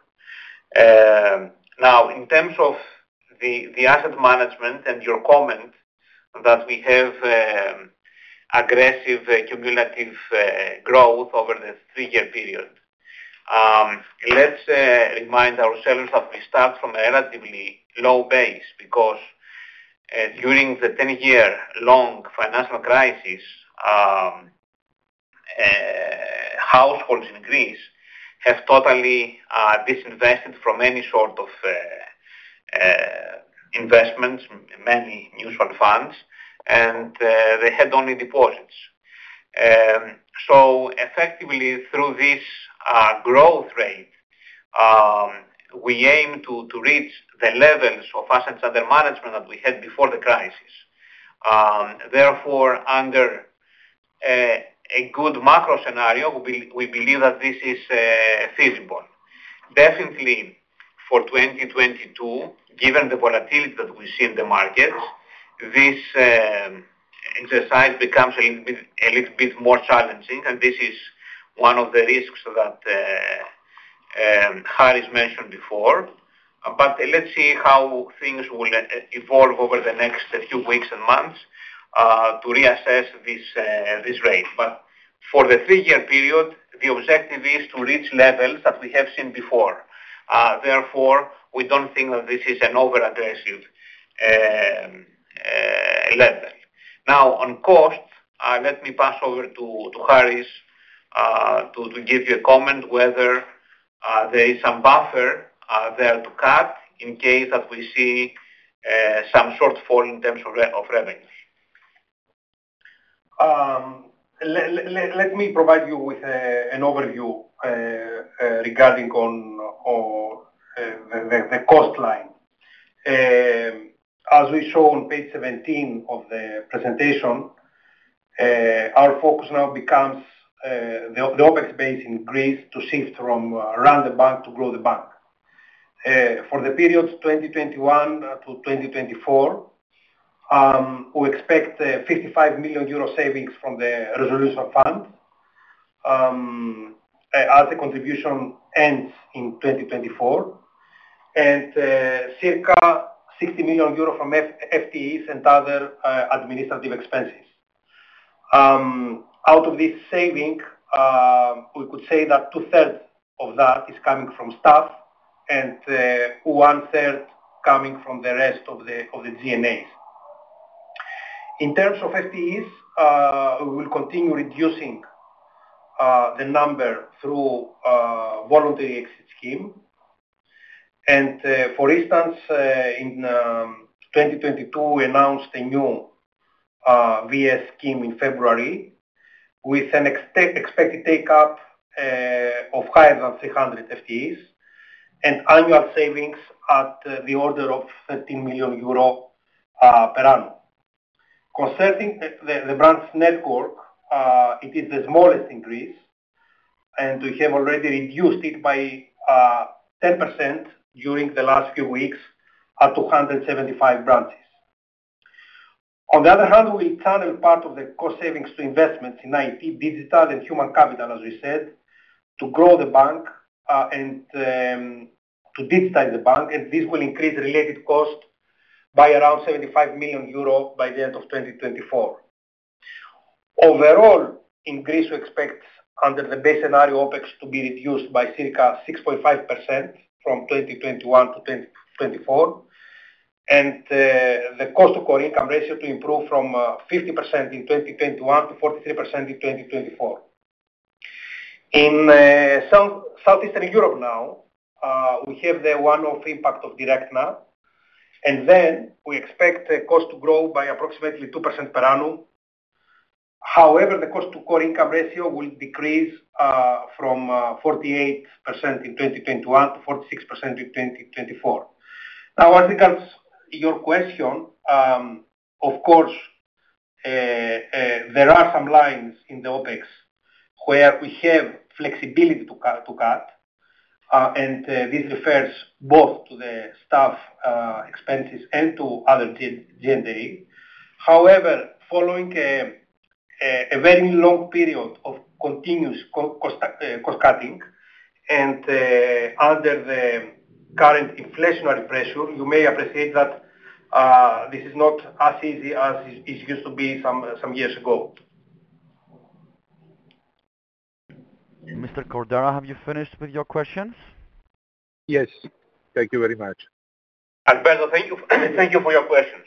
Now, in terms of the asset management and your comment that we have aggressive cumulative growth over the 3-year period, let's remind ourselves that we start from a relatively low base, because during the 10-year long financial crisis, households in Greece have totally disinvested from any sort of investments, many mutual funds, and they had only deposits. So effectively, through this growth rate, we aim to reach the levels of assets under management that we had before the crisis. Therefore, under a good macro scenario, we believe that this is feasible. Definitely for 2022, given the volatility that we see in the markets, this exercise becomes a little bit more challenging, and this is one of the risks that Harris mentioned before. But let's see how things will evolve over the next few weeks and months to reassess this rate. But for the 3-year period, the objective is to reach levels that we have seen before. Therefore, we don't think that this is an over-aggressive level. Now, on cost, let me pass over to Harris to give you a comment whether there is some buffer there to cut in case that we see some shortfall in terms of revenues. Let me provide you with an overview regarding on the cost line. As we show on page 17 of the presentation, our focus now becomes the OPEX base in Greece to shift from run the bank to grow the bank. For the period 2021 to 2024, we expect 55 million euro savings from the resolution fund as the contribution ends in 2024, and circa 60 million euro from FTEs and other administrative expenses. Out of this saving, we could say that 2/3 of that is coming from staff and 1/3 coming from the rest of the G&As. In terms of FTEs, we will continue reducing the number through voluntary exit scheme. And for instance, in 2022, we announced a new VS scheme in February with an expected take-up of higher than 300 FTEs and annual savings at the order of 13 million euro per annum. Concerning the branch network, it is the smallest in Greece, and we have already reduced it by 10% during the last few weeks at 275 branches. On the other hand, we channel part of the cost savings to investments in IT, digital and human capital, as we said, to grow the bank and to digitize the bank, and this will increase related cost by around 75 million euro by the end of 2024. Overall, in Greece, we expect under the base scenario OPEX to be reduced by circa 6.5% from 2021 to 2024, and the cost to core income ratio to improve from 50% in 2021 to 43% in 2024. In Southeastern Europe now, we have the one-off impact of Directna, and then we expect the cost to grow by approximately 2% per annum However, the cost-to-core income ratio will decrease from 48% in 2021 to 46% in 2024. Now, as regards your question, of course, there are some lines in the OpEx where we have flexibility to cut, and this refers both to the staff expenses and to other G&A. However, following a very long period of continuous cost cutting and under the current inflationary pressure, you may appreciate that this is not as easy as it used to be some years ago. Mr. Cordera, have you finished with your questions? Yes. Thank you very much. Alberto, thank you for your questions.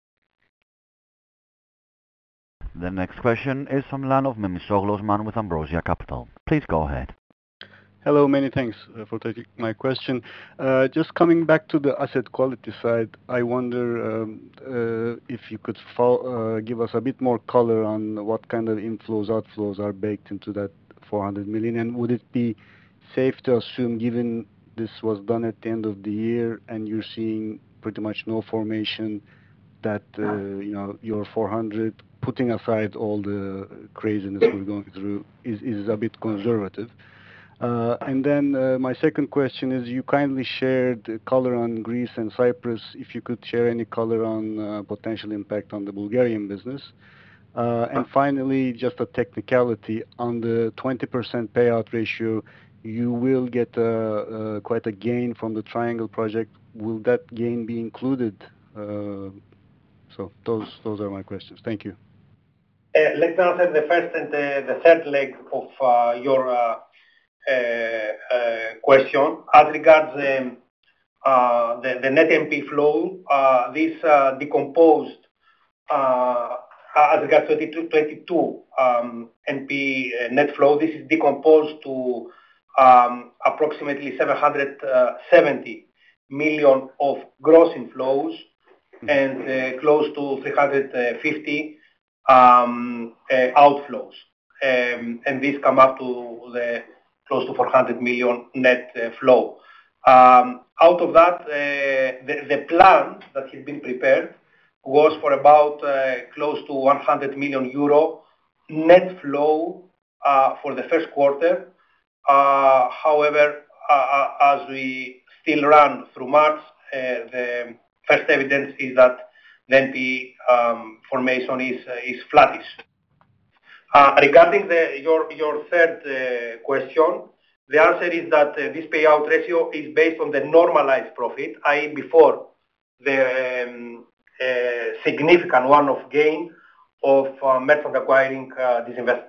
The next question is from line of Memisoglu Osman with Ambrosia Capital. Please go ahead. Hello, many thanks for taking my question. Just coming back to the asset quality side, I wonder if you could give us a bit more color on what kind of inflows, outflows are baked into that 400 million, and would it be safe to assume, given this was done at the end of the year and you're seeing pretty much no formation, that your 400, putting aside all the craziness we're going through, is a bit conservative? And then my second question is, you kindly shared color on Greece and Cyprus. If you could share any color on potential impact on the Bulgarian business. And finally, just a technicality on the 20% payout ratio, you will get quite a gain from the Triangle project. Will that gain be included? So those are my questions. Thank you. Let me answer the first and the third leg of your question. As regards the net NP flow, this decomposed as regards 2022 NP net flow. This is decomposed to approximately 770 million of gross inflows and close to 350 outflows. And these come up to the close to 400 million net flow. Out of that, the plan that has been prepared was for about close to 100 million euro net flow for the first quarter. However, as we still run through March, the first evidence is that the NP formation is flattish. Regarding your third question, the answer is that this payout ratio is based on the normalized profit, i.e., before the significant one-off gain of merchant acquiring disinvestment.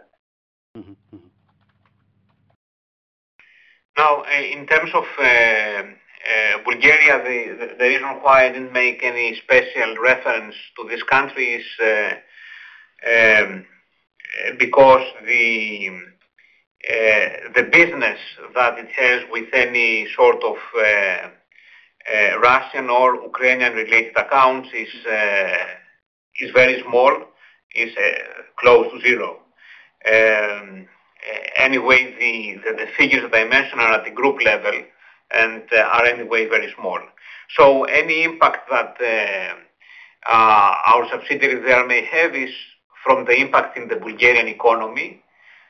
Now, in terms of Bulgaria, the reason why I didn't make any special reference to this country is because the business that it has with any sort of Russian or Ukrainian related accounts is very small, is close to zero. Anyway, the figures that I mentioned are at the group level and are anyway very small. So any impact that our subsidiary there may have is from the impact in the Bulgarian economy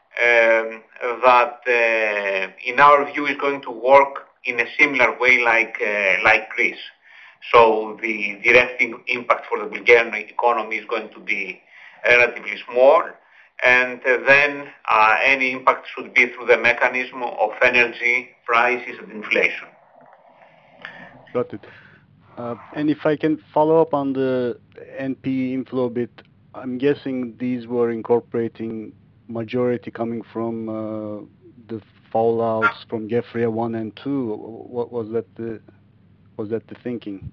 that in our view is going to work in a similar way like Greece. So the direct impact for the Bulgarian economy is going to be relatively small, and then any impact should be through the mechanism of energy prices and inflation. Got it. And if I can follow up on the NP inflow bit, I'm guessing these were incorporating majority coming from the fallouts from Gefyra 1 and 2. What was that the thinking?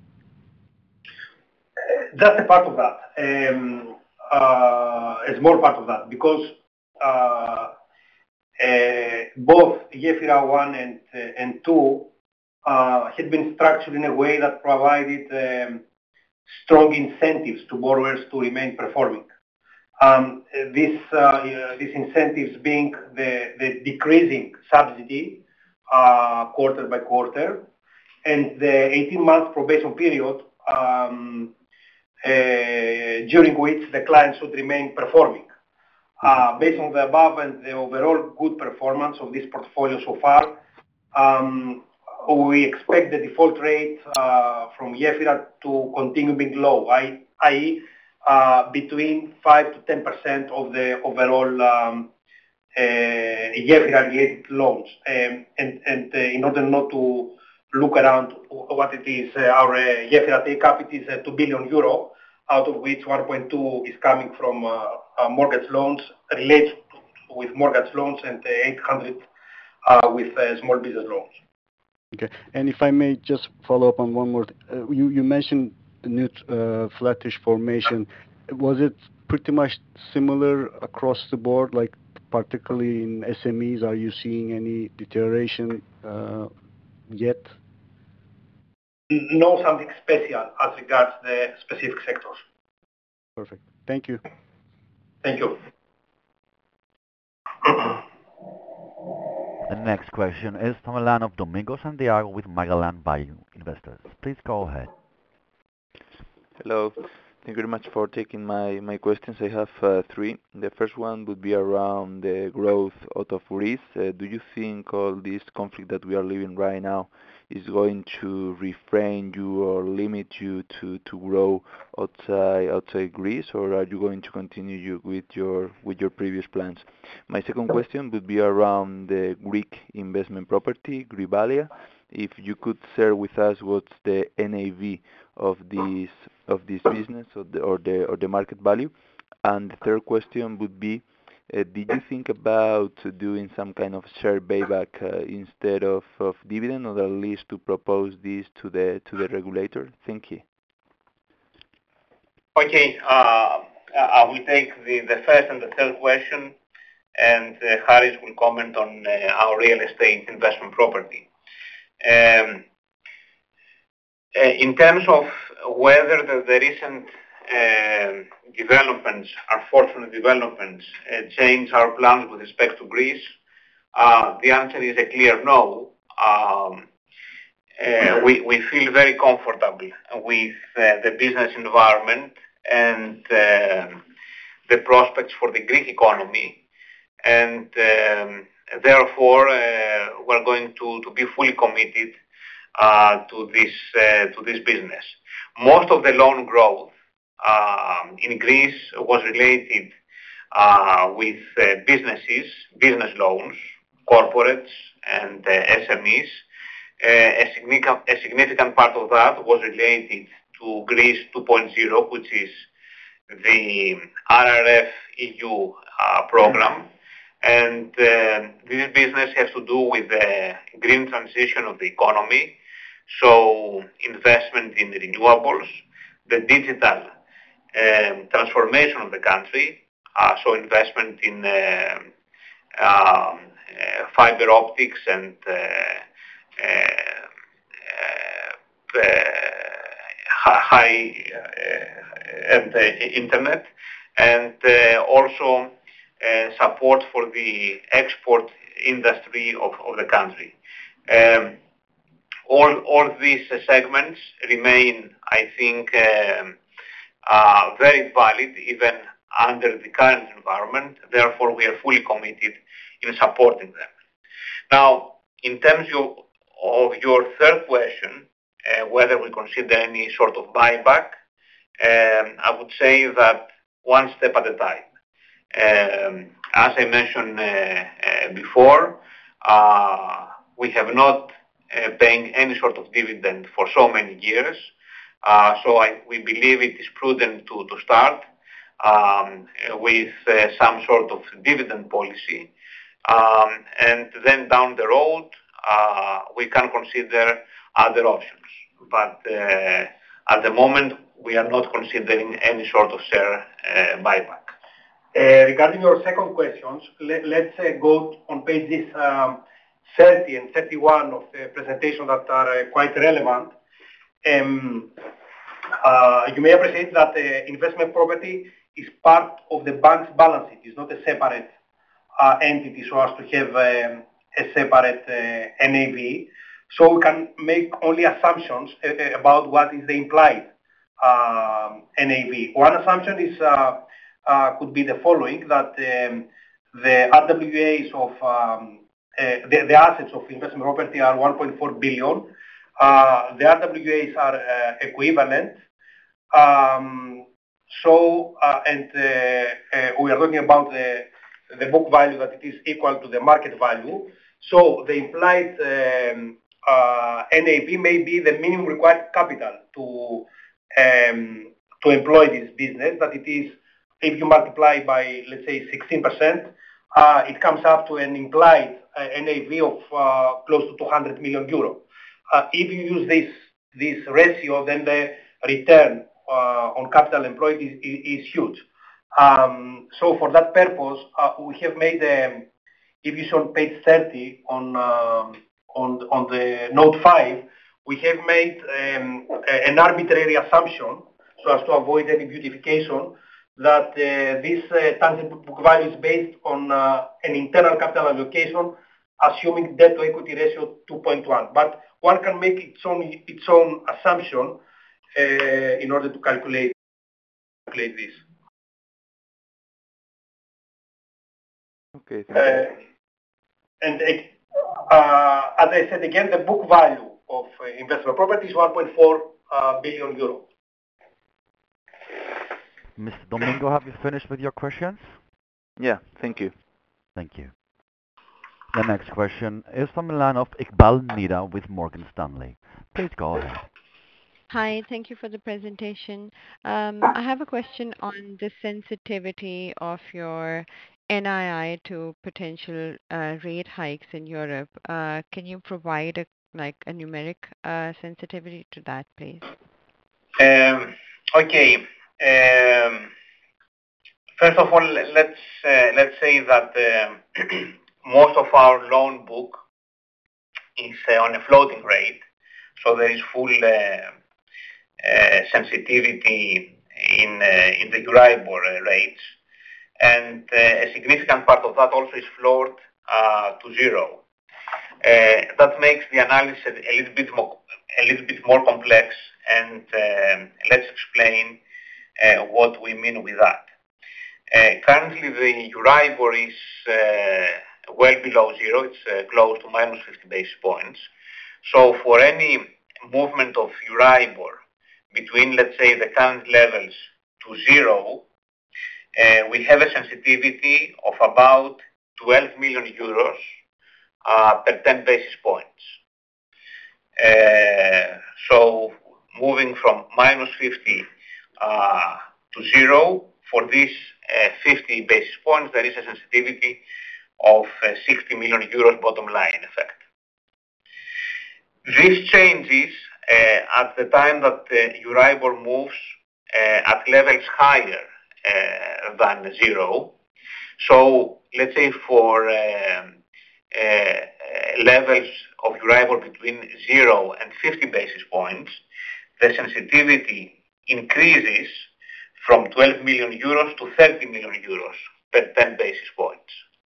Just a part of that. A small part of that, because both Gefyra 1 and 2 had been structured in a way that provided strong incentives to borrowers to remain performing. These incentives being the decreasing subsidy quarter by quarter, and the 18-month probation period during which the client should remain performing. Based on the above and the overall good performance of this portfolio so far, we expect the default rate from Gefyra to continue being low, i.e., between 5 to 10% of the overall Gefyra-related loans. And in order not to look around what it is, our Gefyra take-up, it is 2 billion euro, out of which 1.2 is coming from mortgage loans, related with mortgage loans, and 800 with small business loans. Okay. And if I may just follow up on one more, you mentioned new flattish formation. Was it pretty much similar across the board, like particularly in SMEs? Are you seeing any deterioration yet? No, something special as regards the specific sectors. Perfect. Thank you. Thank you. The next question is from the line of Domingos Santiago with Magellan Value Investors. Please go ahead. Hello. Thank you very much for taking my questions. I have three. The first one would be around the growth out of Greece. Do you think all this conflict that we are living right now is going to refrain you or limit you to grow outside Greece, or are you going to continue with your previous plans? My second question would be around the Greek investment property, Grivalia. If you could share with us what's the NAV of this business or the market value. And the third question would be, did you think about doing some kind of share buyback instead of dividend, or at least to propose this to the regulator? Thank you. Okay, I will take the first and the third question, and Harris will comment on our real estate investment property. In terms of whether the recent developments, unfortunate developments, change our plans with respect to Greece, the answer is a clear no. We feel very comfortable with the business environment and the prospects for the Greek economy, and therefore we're going to be fully committed to this business. Most of the loan growth in Greece was related with business loans, corporates, and SMEs. A significant part of that was related to Greece 2.0, which is the RRF EU program. And this business has to do with the green transition of the economy, so investment in renewables, the digital transformation of the country, so investment in fiber optics and high and internet, and also support for the export industry of the country. All these segments remain, I think, very valid even under the current environment. Therefore, we are fully committed in supporting them. Now, in terms of your third question, whether we consider any sort of buyback, I would say that one step at a time. As I mentioned before, we have not paying any sort of dividend for so many years, so we believe it is prudent to start with some sort of dividend policy, and then down the road we can consider other options. But at the moment, we are not considering any sort of share buyback. Regarding your second questions, let's go on pages 30 and 31 of the presentation that are quite relevant. You may appreciate that investment property is part of the bank's balance sheet. It's not a separate entity so as to have a separate NAV. So we can make only assumptions about what is the implied NAV. One assumption is could be the following, that the RWAs of the assets of investment property are 1.4 billion. The RWAs are equivalent. We are talking about the book value, that it is equal to the market value. So the implied NAV may be the minimum required capital to employ this business, that it is, if you multiply by, let's say, 16%, it comes up to an implied NAV of close to 200 million euro. If you use this ratio, then the return on capital employed is huge. So for that purpose, we have made, if you saw on page 30 on the note 5, we have made an arbitrary assumption so as to avoid any beautification, that this tangible book value is based on an internal capital allocation, assuming debt to equity ratio 2.1. But one can make its own assumption in order to calculate this. Okay, thank you. And as I said again, the book value of investment property is 1.4 billion euro. Mr. Domingo, have you finished with your questions? Yeah, thank you. Thank you. The next question is from the line of Iqbal Nida with Morgan Stanley. Please go ahead. Hi, thank you for the presentation. I have a question on the sensitivity of your NII to potential rate hikes in Europe. Can you provide a numeric sensitivity to that, please? Okay. First of all, let's say that most of our loan book is on a floating rate, so there is full sensitivity in the Euribor rates, and a significant part of that also is floored to zero. That makes the analysis a little bit more complex, and let's explain what we mean with that. Currently, the Euribor is well below zero. It's close to minus 50 basis points. So for any movement of Euribor between, let's say, the current levels to zero, we have a sensitivity of about 12 million euros per 10 basis points. So moving from minus 50 to zero, for this 50 basis points, there is a sensitivity of 60 million euros bottom line effect. This changes at the time that Euribor moves at levels higher than zero. So let's say for levels of Euribor between 0 and 50 basis points, the sensitivity increases from 12 million euros to 30 million euros per 10 basis points.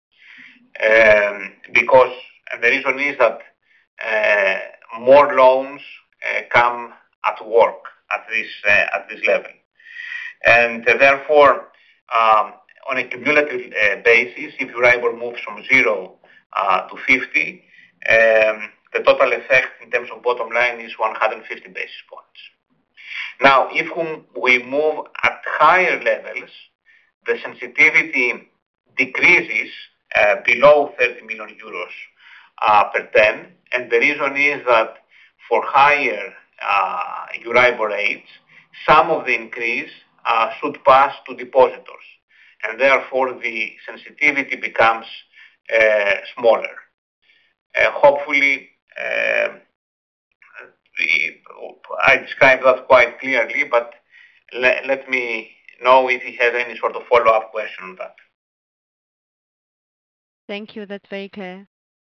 Because the reason is that more loans come at work at this level. And therefore, on a cumulative basis, if Euribor moves from 0 to 50, the total effect in terms of bottom line is 150 basis points. Now, if we move at higher levels, the sensitivity decreases below 30 million euros per 10, and the reason is that for higher Euribor rates, some of the increase should pass to depositors, and therefore the sensitivity becomes smaller. Hopefully, I described that quite clearly, but let me know if you have any sort of follow-up question on that. Thank you, that's very clear.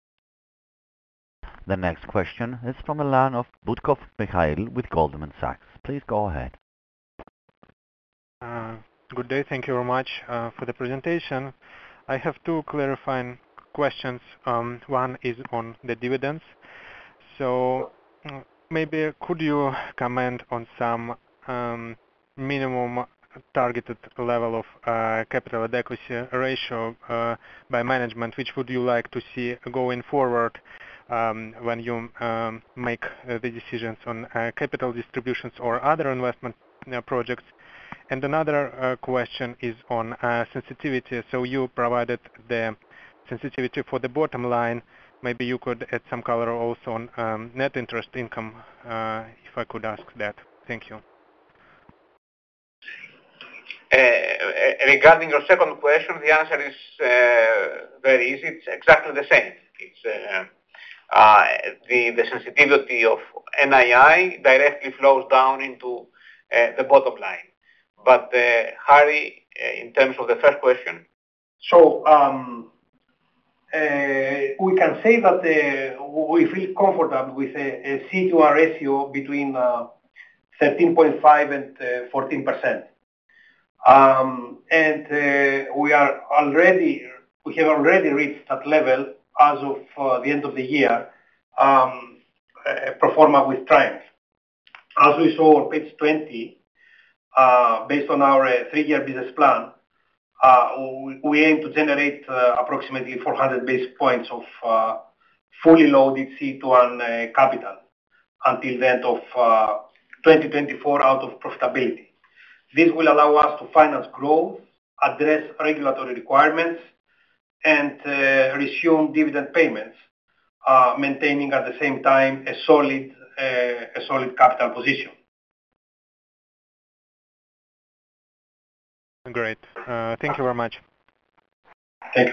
The next question is from the line of Butkov Mikhail with Goldman Sachs. Please go ahead. Good day. Thank you very much for the presentation. I have two clarifying questions. One is on the dividends. So maybe could you comment on some minimum targeted level of capital adequacy ratio by management, which would you like to see going forward when you make the decisions on capital distributions or other investment projects? And another question is on sensitivity. So you provided the sensitivity for the bottom line. Maybe you could add some color also on net interest income, if I could ask that. Thank you. Regarding your second question, the answer is very easy. It's exactly the same. It's the sensitivity of NII directly flows down into the bottom line. But Harry, in terms of the first question. So we can say that we feel comfortable with a CET1 ratio between 13.5 and 14%. And we have already reached that level as of the end of the year, pro forma with Triumph. As we saw on page 20, based on our 3-year business plan, we aim to generate approximately 400 basis points of fully loaded CET1 capital until the end of 2024 out of profitability. This will allow us to finance growth, address regulatory requirements, and resume dividend payments, maintaining at the same time a solid capital position. Great. Thank you very much. Thank you.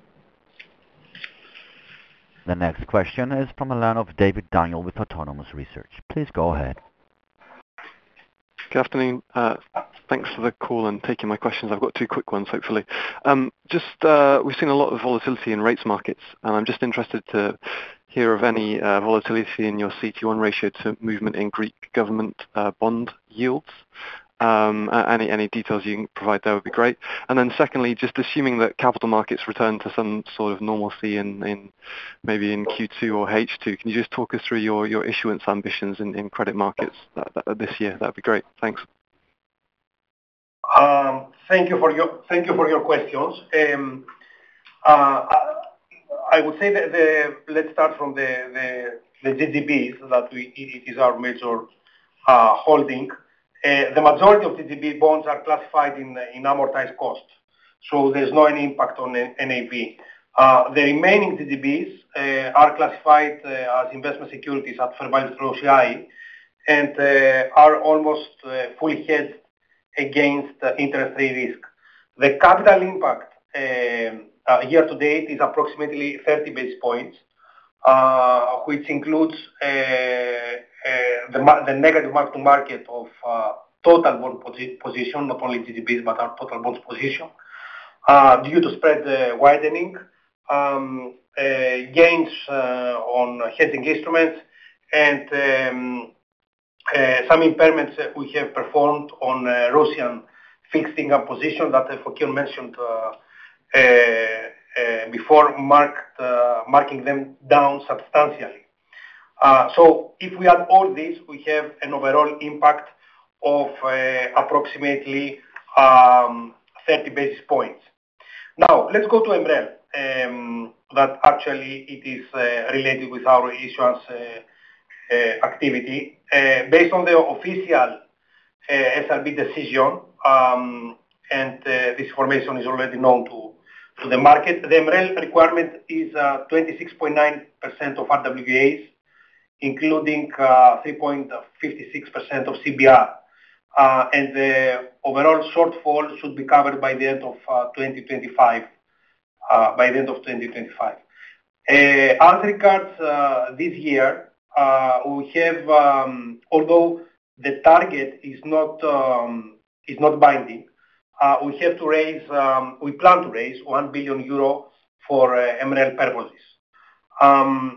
The next question is from the line of David Daniel with Autonomous Research. Please go ahead. Good afternoon. Thanks for the call and taking my questions. I've got two quick ones, hopefully. We've seen a lot of volatility in rates markets, and I'm just interested to hear of any volatility in your CET1 ratio to movement in Greek government bond yields. Any details you can provide there would be great. And then secondly, just assuming that capital markets return to some sort of normalcy in maybe in Q2 or H2, can you just talk us through your issuance ambitions in credit markets this year? That'd be great. Thanks. Thank you for your questions. I would say that let's start from the GGBs that it is our major holding. The majority of GGB bonds are classified in amortized cost, so there's no any impact on NAV. The remaining GGBs are classified as investment securities at fair value through OCI and are almost fully hedged against interest rate risk. The capital impact year to date is approximately 30 basis points, which includes the negative mark to market of total bond position, not only GGBs but our total bonds position, due to spread widening, gains on hedging instruments, and some impairments we have performed on Russian fixed income position that Fokion mentioned before, marking them down substantially. So if we add all this, we have an overall impact of approximately 30 basis points. Now, let's go to MREL. That actually it is related with our issuance activity. Based on the official SRB decision, and this information is already known to the market, the MREL requirement is 26.9% of RWAs, including 3.56% of CBR. And the overall shortfall should be covered by the end of 2025. As regards this year, we have, although the target is not binding, we plan to raise 1 billion euro for MREL purposes.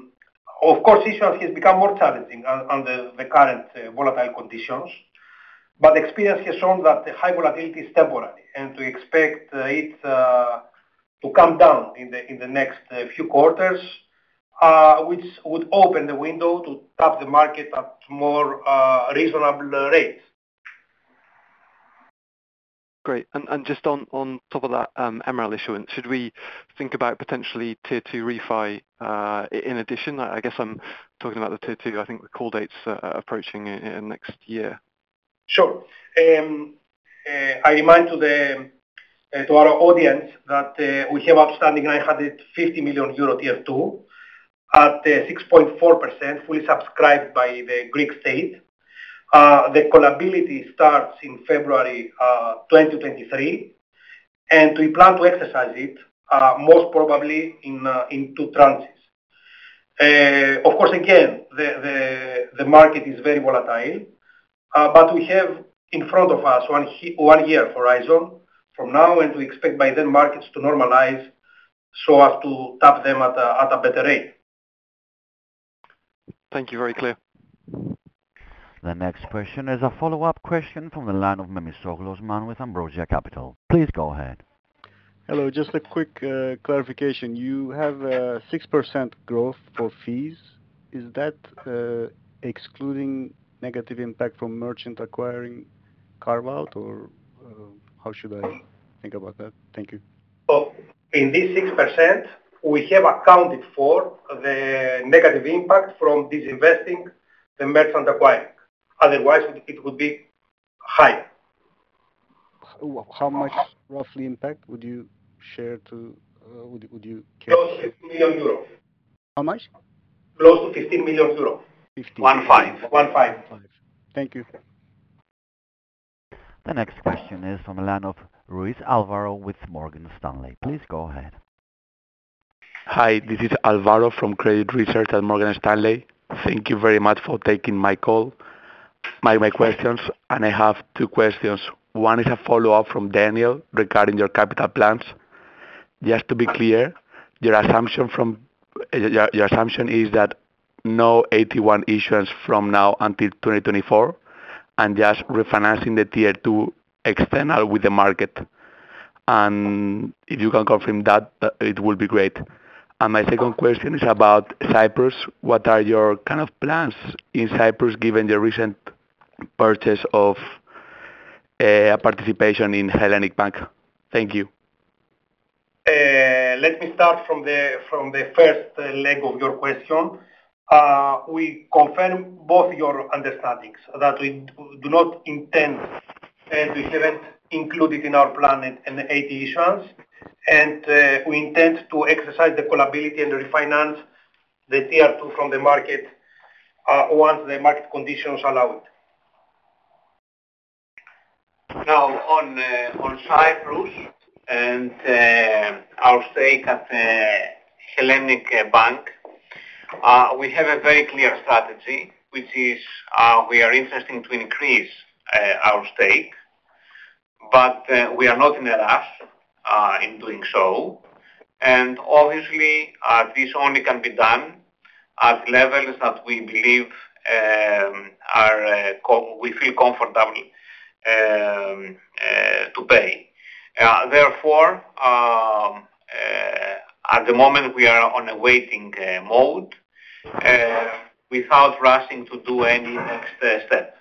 Of course, issuance has become more challenging under the current volatile conditions. But experience has shown that the high volatility is temporary, and we expect it to come down in the next few quarters, which would open the window to tap the market at more reasonable rates. Great. And just on top of that MREL issuance, should we think about potentially Tier 2 refi in addition? I guess I'm talking about the Tier 2. I think the call date's approaching in next year. Sure. I remind to our audience that we have outstanding 950 million euro Tier 2 at 6.4%, fully subscribed by the Greek state. The callability starts in February 2023, and we plan to exercise it most probably in two tranches. Of course, again, the market is very volatile, but we have in front of us 1 year horizon from now, and we expect by then markets to normalize so as to tap them at a better rate. Thank you. Very clear. The next question is a follow-up question from the line of Memisoglu Osman with Ambrosia Capital. Please go ahead. Hello, just a quick clarification. You have 6% growth for fees. Is that excluding negative impact from merchant acquiring carve-out, or how should I think about that? Thank you. So in this 6%, we have accounted for the negative impact from disinvesting the merchant acquiring. Otherwise, it would be higher. How much roughly impact would you share to? Would you care? Close to 15 million euro. How much? Close to 15 million euro. 15. 15. Thank you. The next question is from the line of Ruiz Alvaro with Morgan Stanley. Please go ahead. Hi, this is Alvaro from Credit Research at Morgan Stanley. Thank you very much for taking my call, my questions, and I have two questions. One is a follow-up from Daniel regarding your capital plans. Just to be clear, your assumption is that no AT1 issuance from now until 2024, and just refinancing the Tier 2 external with the market. And if you can confirm that, it will be great. And my second question is about Cyprus. What are your kind of plans in Cyprus given the recent purchase of a participation in Hellenic Bank? Thank you. Let me start from the first leg of your question. We confirm both your understandings that we do not intend, and we haven't included in our plan an AT issuance, and we intend to exercise the callability and refinance the Tier 2 from the market once the market conditions allow it. Now, on Cyprus and our stake at Hellenic Bank, we have a very clear strategy, which is we are interested to increase our stake, but we are not in a rush in doing so. And obviously, this only can be done at levels that we believe we feel comfortable to pay. Therefore, at the moment we are on a waiting mode without rushing to do any next step.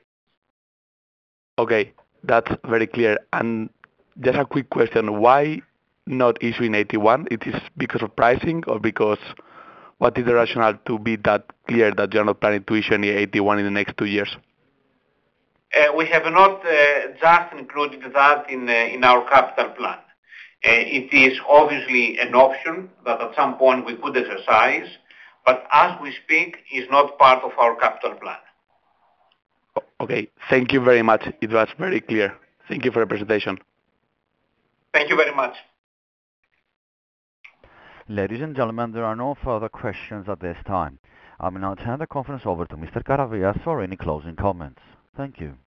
Okay, that's very clear. And just a quick question, why not issuing AT1? It is because of pricing, or because what is the rationale to be that clear that you're not planning to issue any AT1 in the next 2 years? We have not just included that in our capital plan. It is obviously an option that at some point we could exercise, but as we speak, is not part of our capital plan. Okay, thank you very much. It was very clear. Thank you for the presentation. Thank you very much. Ladies and gentlemen, there are no further questions at this time. I will now turn the conference over to Mr. Karavias for any closing comments. Thank you.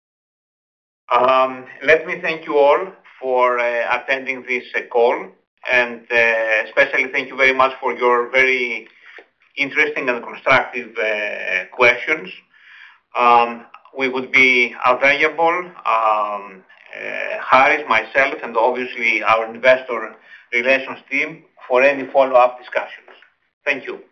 Let me thank you all for attending this call, and especially thank you very much for your very interesting and constructive questions. we would be available, Harris, myself, and obviously our investor relations team for any follow-up discussions. Thank you.